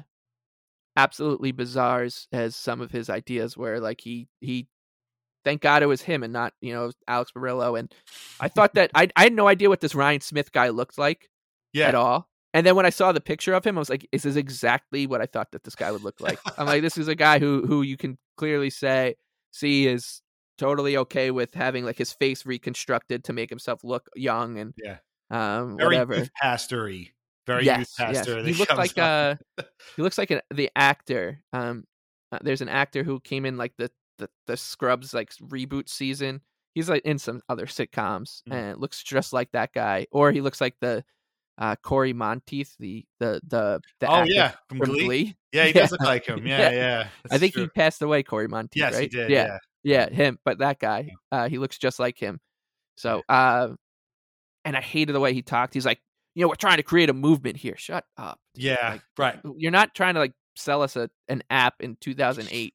absolutely bizarre as, as some of his ideas were, like he he, thank God it was him and not you know Alex Barillo. And I thought that I I had no idea what this Ryan Smith guy looked like yeah. at all. And then when I saw the picture of him, I was like, this is exactly what I thought that this guy would look like. I'm like, this is a guy who who you can clearly say see is totally okay with having like his face reconstructed to make himself look young and yeah, um, very whatever. Pastory. Very yes, youth pastor. Yes. He looks like uh, he looks like an, the actor. Um, uh, there's an actor who came in like the, the, the Scrubs like reboot season. He's like in some other sitcoms, mm. and it looks just like that guy. Or he looks like the uh, Corey Monteith, the the the, the oh actor yeah from, from Glee. Glee. Yeah, he yeah. does look like him. Yeah, yeah. yeah I think true. he passed away. Corey Monteith. Yes, right? he did. Yeah. yeah, yeah, him. But that guy, uh, he looks just like him. So, uh, and I hated the way he talked. He's like, you know, we're trying to create a movement here. Shut up. Dude. Yeah, like, right. You're not trying to like sell us a an app in two thousand eight.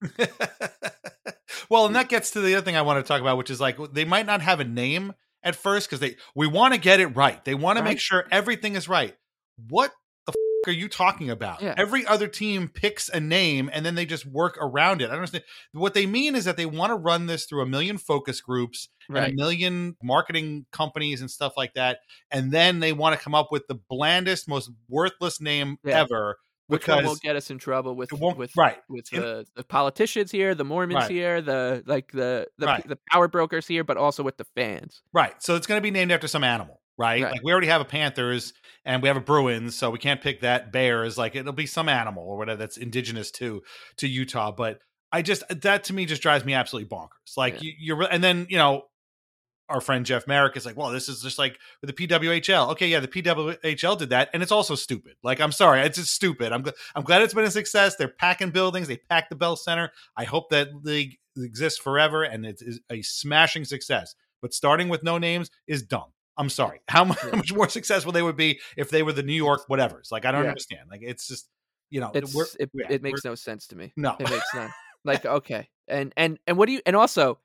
Well, and that gets to the other thing I want to talk about, which is like they might not have a name at first because they we want to get it right. They want to make sure everything is right. What the f- are you talking about? Yeah. Every other team picks a name and then they just work around it. I don't understand. What they mean is that they want to run this through a million focus groups right. and a million marketing companies and stuff like that. And then they want to come up with the blandest, most worthless name yeah. ever. Which because one won't get us in trouble with with right. with the, the politicians here, the Mormons right. here, the like the the, right. the power brokers here, but also with the fans. Right. So it's going to be named after some animal, right? right? Like we already have a Panthers and we have a Bruins, so we can't pick that. Bears, like it'll be some animal or whatever that's indigenous to to Utah. But I just that to me just drives me absolutely bonkers. Like yeah. you, you're and then you know. Our friend Jeff Merrick is like, well, this is just like with the P W H L. Okay, yeah, the P W H L did that, and it's also stupid. Like, I'm sorry, it's just stupid. I'm, I'm glad it's been a success. They're packing buildings. They packed the Bell Center. I hope that league exists forever, and it is a smashing success. But starting with no names is dumb. I'm sorry. How much, how much more successful they would be if they were the New York whatevers? Like, I don't yeah. understand. Like, it's just you know, we're It's it yeah, it we're makes no sense to me. no. It makes none. Like, okay. And and and what do you and also,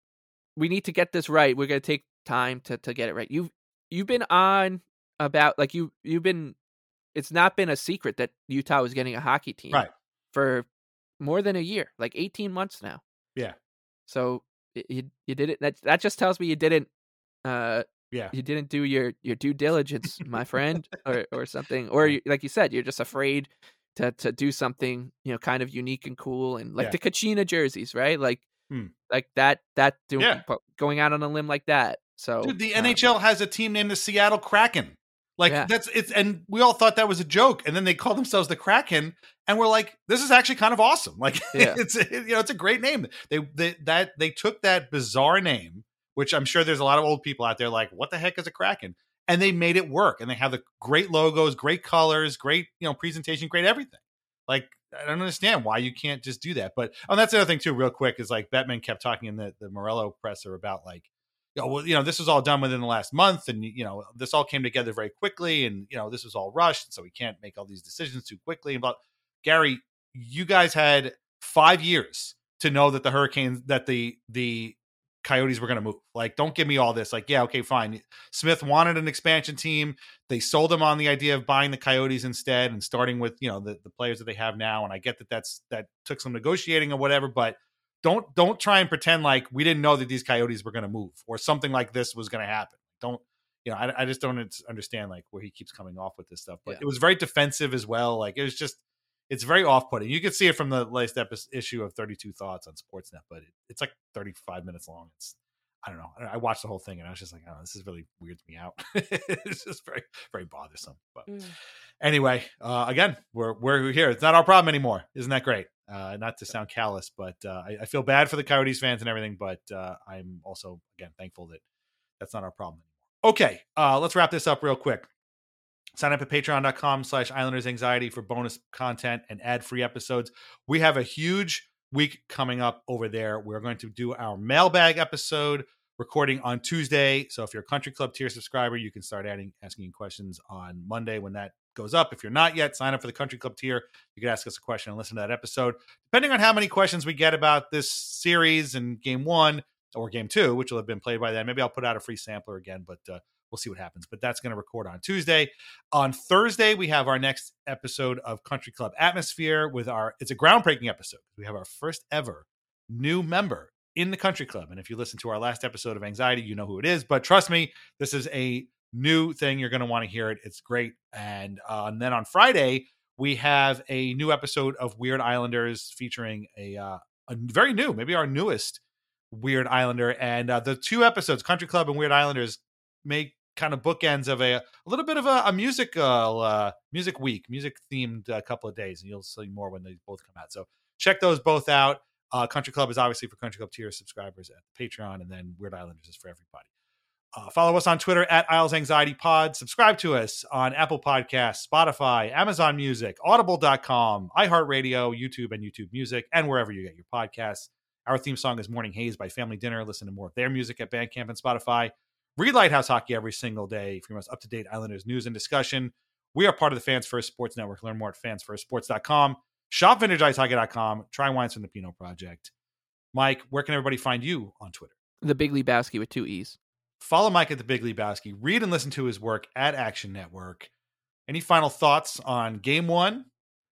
we need to get this right. We're gonna take time to to get it right. You've you've been on about like you you've been it's not been a secret that Utah was getting a hockey team Right. for more than a year, like eighteen months now. Yeah. So y- you you did it. That that just tells me you didn't uh Yeah. you didn't do your your due diligence, my friend, or or something, or you, like you said, you're just afraid to to do something, you know, kind of unique and cool, and like Yeah. the Kachina jerseys, right? Like Hmm. like that that doing Yeah. going out on a limb like that. So Dude, the um, N H L has a team named the Seattle Kraken. Like Yeah. that's it's and we all thought that was a joke, and then they called themselves the Kraken, and we're like, this is actually kind of awesome. Like Yeah. it's you know it's a great name. They they that they took that bizarre name, which I'm sure there's a lot of old people out there like, what the heck is a Kraken? And they made it work, and they have the great logos, great colors, great you know presentation, great everything. Like I don't understand why you can't just do that. But oh, that's the other thing too, real quick, is like Bettman kept talking in the the Morello presser about like. You know, well, you know, this was all done within the last month, and you know, this all came together very quickly, and you know, this was all rushed, so we can't make all these decisions too quickly. But Gary, you guys had five years to know that the Hurricanes, that the the Coyotes were going to move. Like, don't give me all this. Like, yeah, okay, fine. Smith wanted an expansion team. They sold him on the idea of buying the Coyotes instead and starting with you know the the players that they have now. And I get that that's that took some negotiating or whatever, but. Don't don't try and pretend like we didn't know that these Coyotes were going to move or something like this was going to happen. Don't you know? I, I just don't understand like where he keeps coming off with this stuff. But Yeah. it was very defensive as well. Like it was just it's very off putting. You can see it from the latest episode, issue of thirty-two Thoughts on Sportsnet, but it, it's like thirty-five minutes long. It's I don't know. I watched the whole thing and I was just like, oh, this is really weirds me out. It's just very very bothersome. But mm. anyway, uh, again, we're we're here. It's not our problem anymore. Isn't that great? Uh, not to sound callous, but uh, I, I feel bad for the Coyotes fans and everything. But uh, I'm also, again, thankful that that's not our problem anymore. Okay, uh, let's wrap this up real quick. Sign up at patreon.com slash Islanders Anxiety for bonus content and ad-free episodes. We have a huge week coming up over there. We're going to do our mailbag episode recording on Tuesday. So if you're a Country Club tier subscriber, you can start adding asking questions on Monday when that goes up. If you're not yet, sign up for the Country Club tier. You can ask us a question and listen to that episode. Depending on how many questions we get about this series and game one or game two, which will have been played by then, maybe I'll put out a free sampler again, but uh, we'll see what happens. But that's going to record on Tuesday. On Thursday, we have our next episode of Country Club Atmosphere with our, it's a groundbreaking episode. We have our first ever new member in the Country Club. And if you listen to our last episode of Anxiety, you know who it is. But trust me, this is a new thing. You're going to want to hear it. It's great. And, uh, and then on Friday, we have a new episode of Weird Islanders featuring a, uh, a very new, maybe our newest Weird Islander. And uh, the two episodes, Country Club and Weird Islanders, make kind of bookends of a, a little bit of a, a music uh, uh, music week, music themed a uh, couple of days. And you'll see more when they both come out. So check those both out. Uh, Country Club is obviously for Country Club tier subscribers at Patreon, and then Weird Islanders is for everybody. Uh, follow us on Twitter at Isles Anxiety Pod. Subscribe to us on Apple Podcasts, Spotify, Amazon Music, Audible dot com, iHeartRadio, YouTube, and YouTube Music, and wherever you get your podcasts. Our theme song is Morning Haze by Family Dinner. Listen to more of their music at Bandcamp and Spotify. Read Lighthouse Hockey every single day for your most up-to-date Islanders news and discussion. We are part of the Fans First Sports Network. Learn more at fans first sports dot com. Shop vintage ice hockey dot com. Try wines from the Pinot Project. Mike, where can everybody find you on Twitter? The Big Lebowski with two E's. Follow Mike at the Big Lebowski. Read and listen to his work at Action Network. Any final thoughts on game one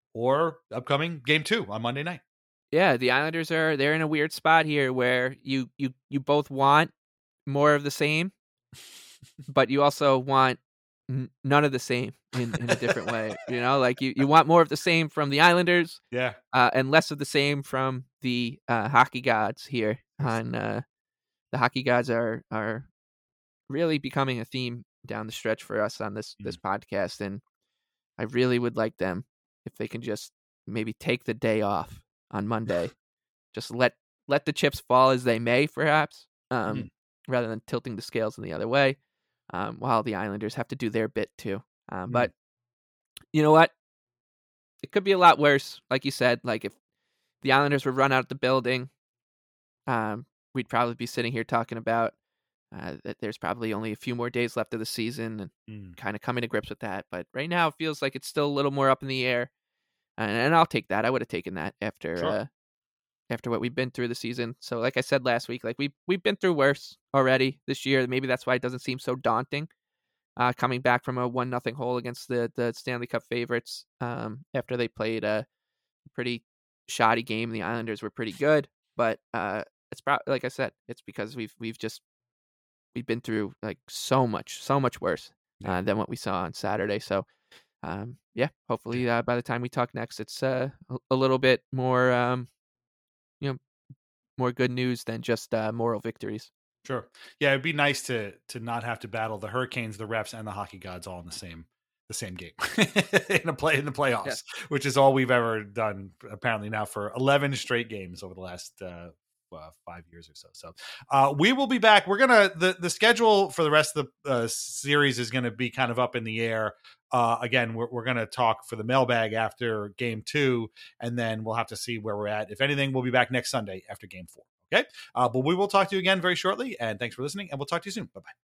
or upcoming game two on Monday night? Yeah, the Islanders are they're in a weird spot here where you you you both want more of the same, but you also want n- none of the same in, in a different way. You know, like you, you want more of the same from the Islanders, yeah, uh, and less of the same from the uh, hockey gods here. On uh, the hockey gods are are really becoming a theme down the stretch for us on this mm. this podcast, and I really would like them if they can just maybe take the day off on Monday, just let let the chips fall as they may, perhaps, um, mm. rather than tilting the scales in the other way. Um, while the Islanders have to do their bit too, um, mm. but you know what? It could be a lot worse, like you said. Like if the Islanders were run out of the building, um, we'd probably be sitting here talking about uh, that there's probably only a few more days left of the season and mm. kind of coming to grips with that. But right now, it feels like it's still a little more up in the air. and, and I'll take that. I would have taken that after Sure. uh, after what we've been through the season. So, like I said last week, like we we've been through worse already this year. Maybe that's why it doesn't seem so daunting. Uh, coming back from a one nothing hole against the the Stanley Cup favorites, um, after they played a pretty shoddy game. The Islanders were pretty good, but uh, it's probably, like I said, it's because we've we've just we've been through like so much, so much worse uh, Yeah. than what we saw on Saturday. So, um, yeah, hopefully uh, by the time we talk next, it's uh, a, a little bit more, um, you know, more good news than just uh, moral victories. Sure. Yeah, it'd be nice to to not have to battle the Hurricanes, the refs, and the hockey gods all in the same the same game in a play in the playoffs, Yeah. which is all we've ever done apparently now for eleven straight games over the last uh, uh, five years or so. So uh, we will be back. We're gonna the the schedule for the rest of the uh, series is going to be kind of up in the air. Uh, again, we're we're going to talk for the mailbag after game two, and then we'll have to see where we're at. If anything, we'll be back next Sunday after game four. Okay. Uh, but we will talk to you again very shortly. And thanks for listening. And we'll talk to you soon. Bye bye.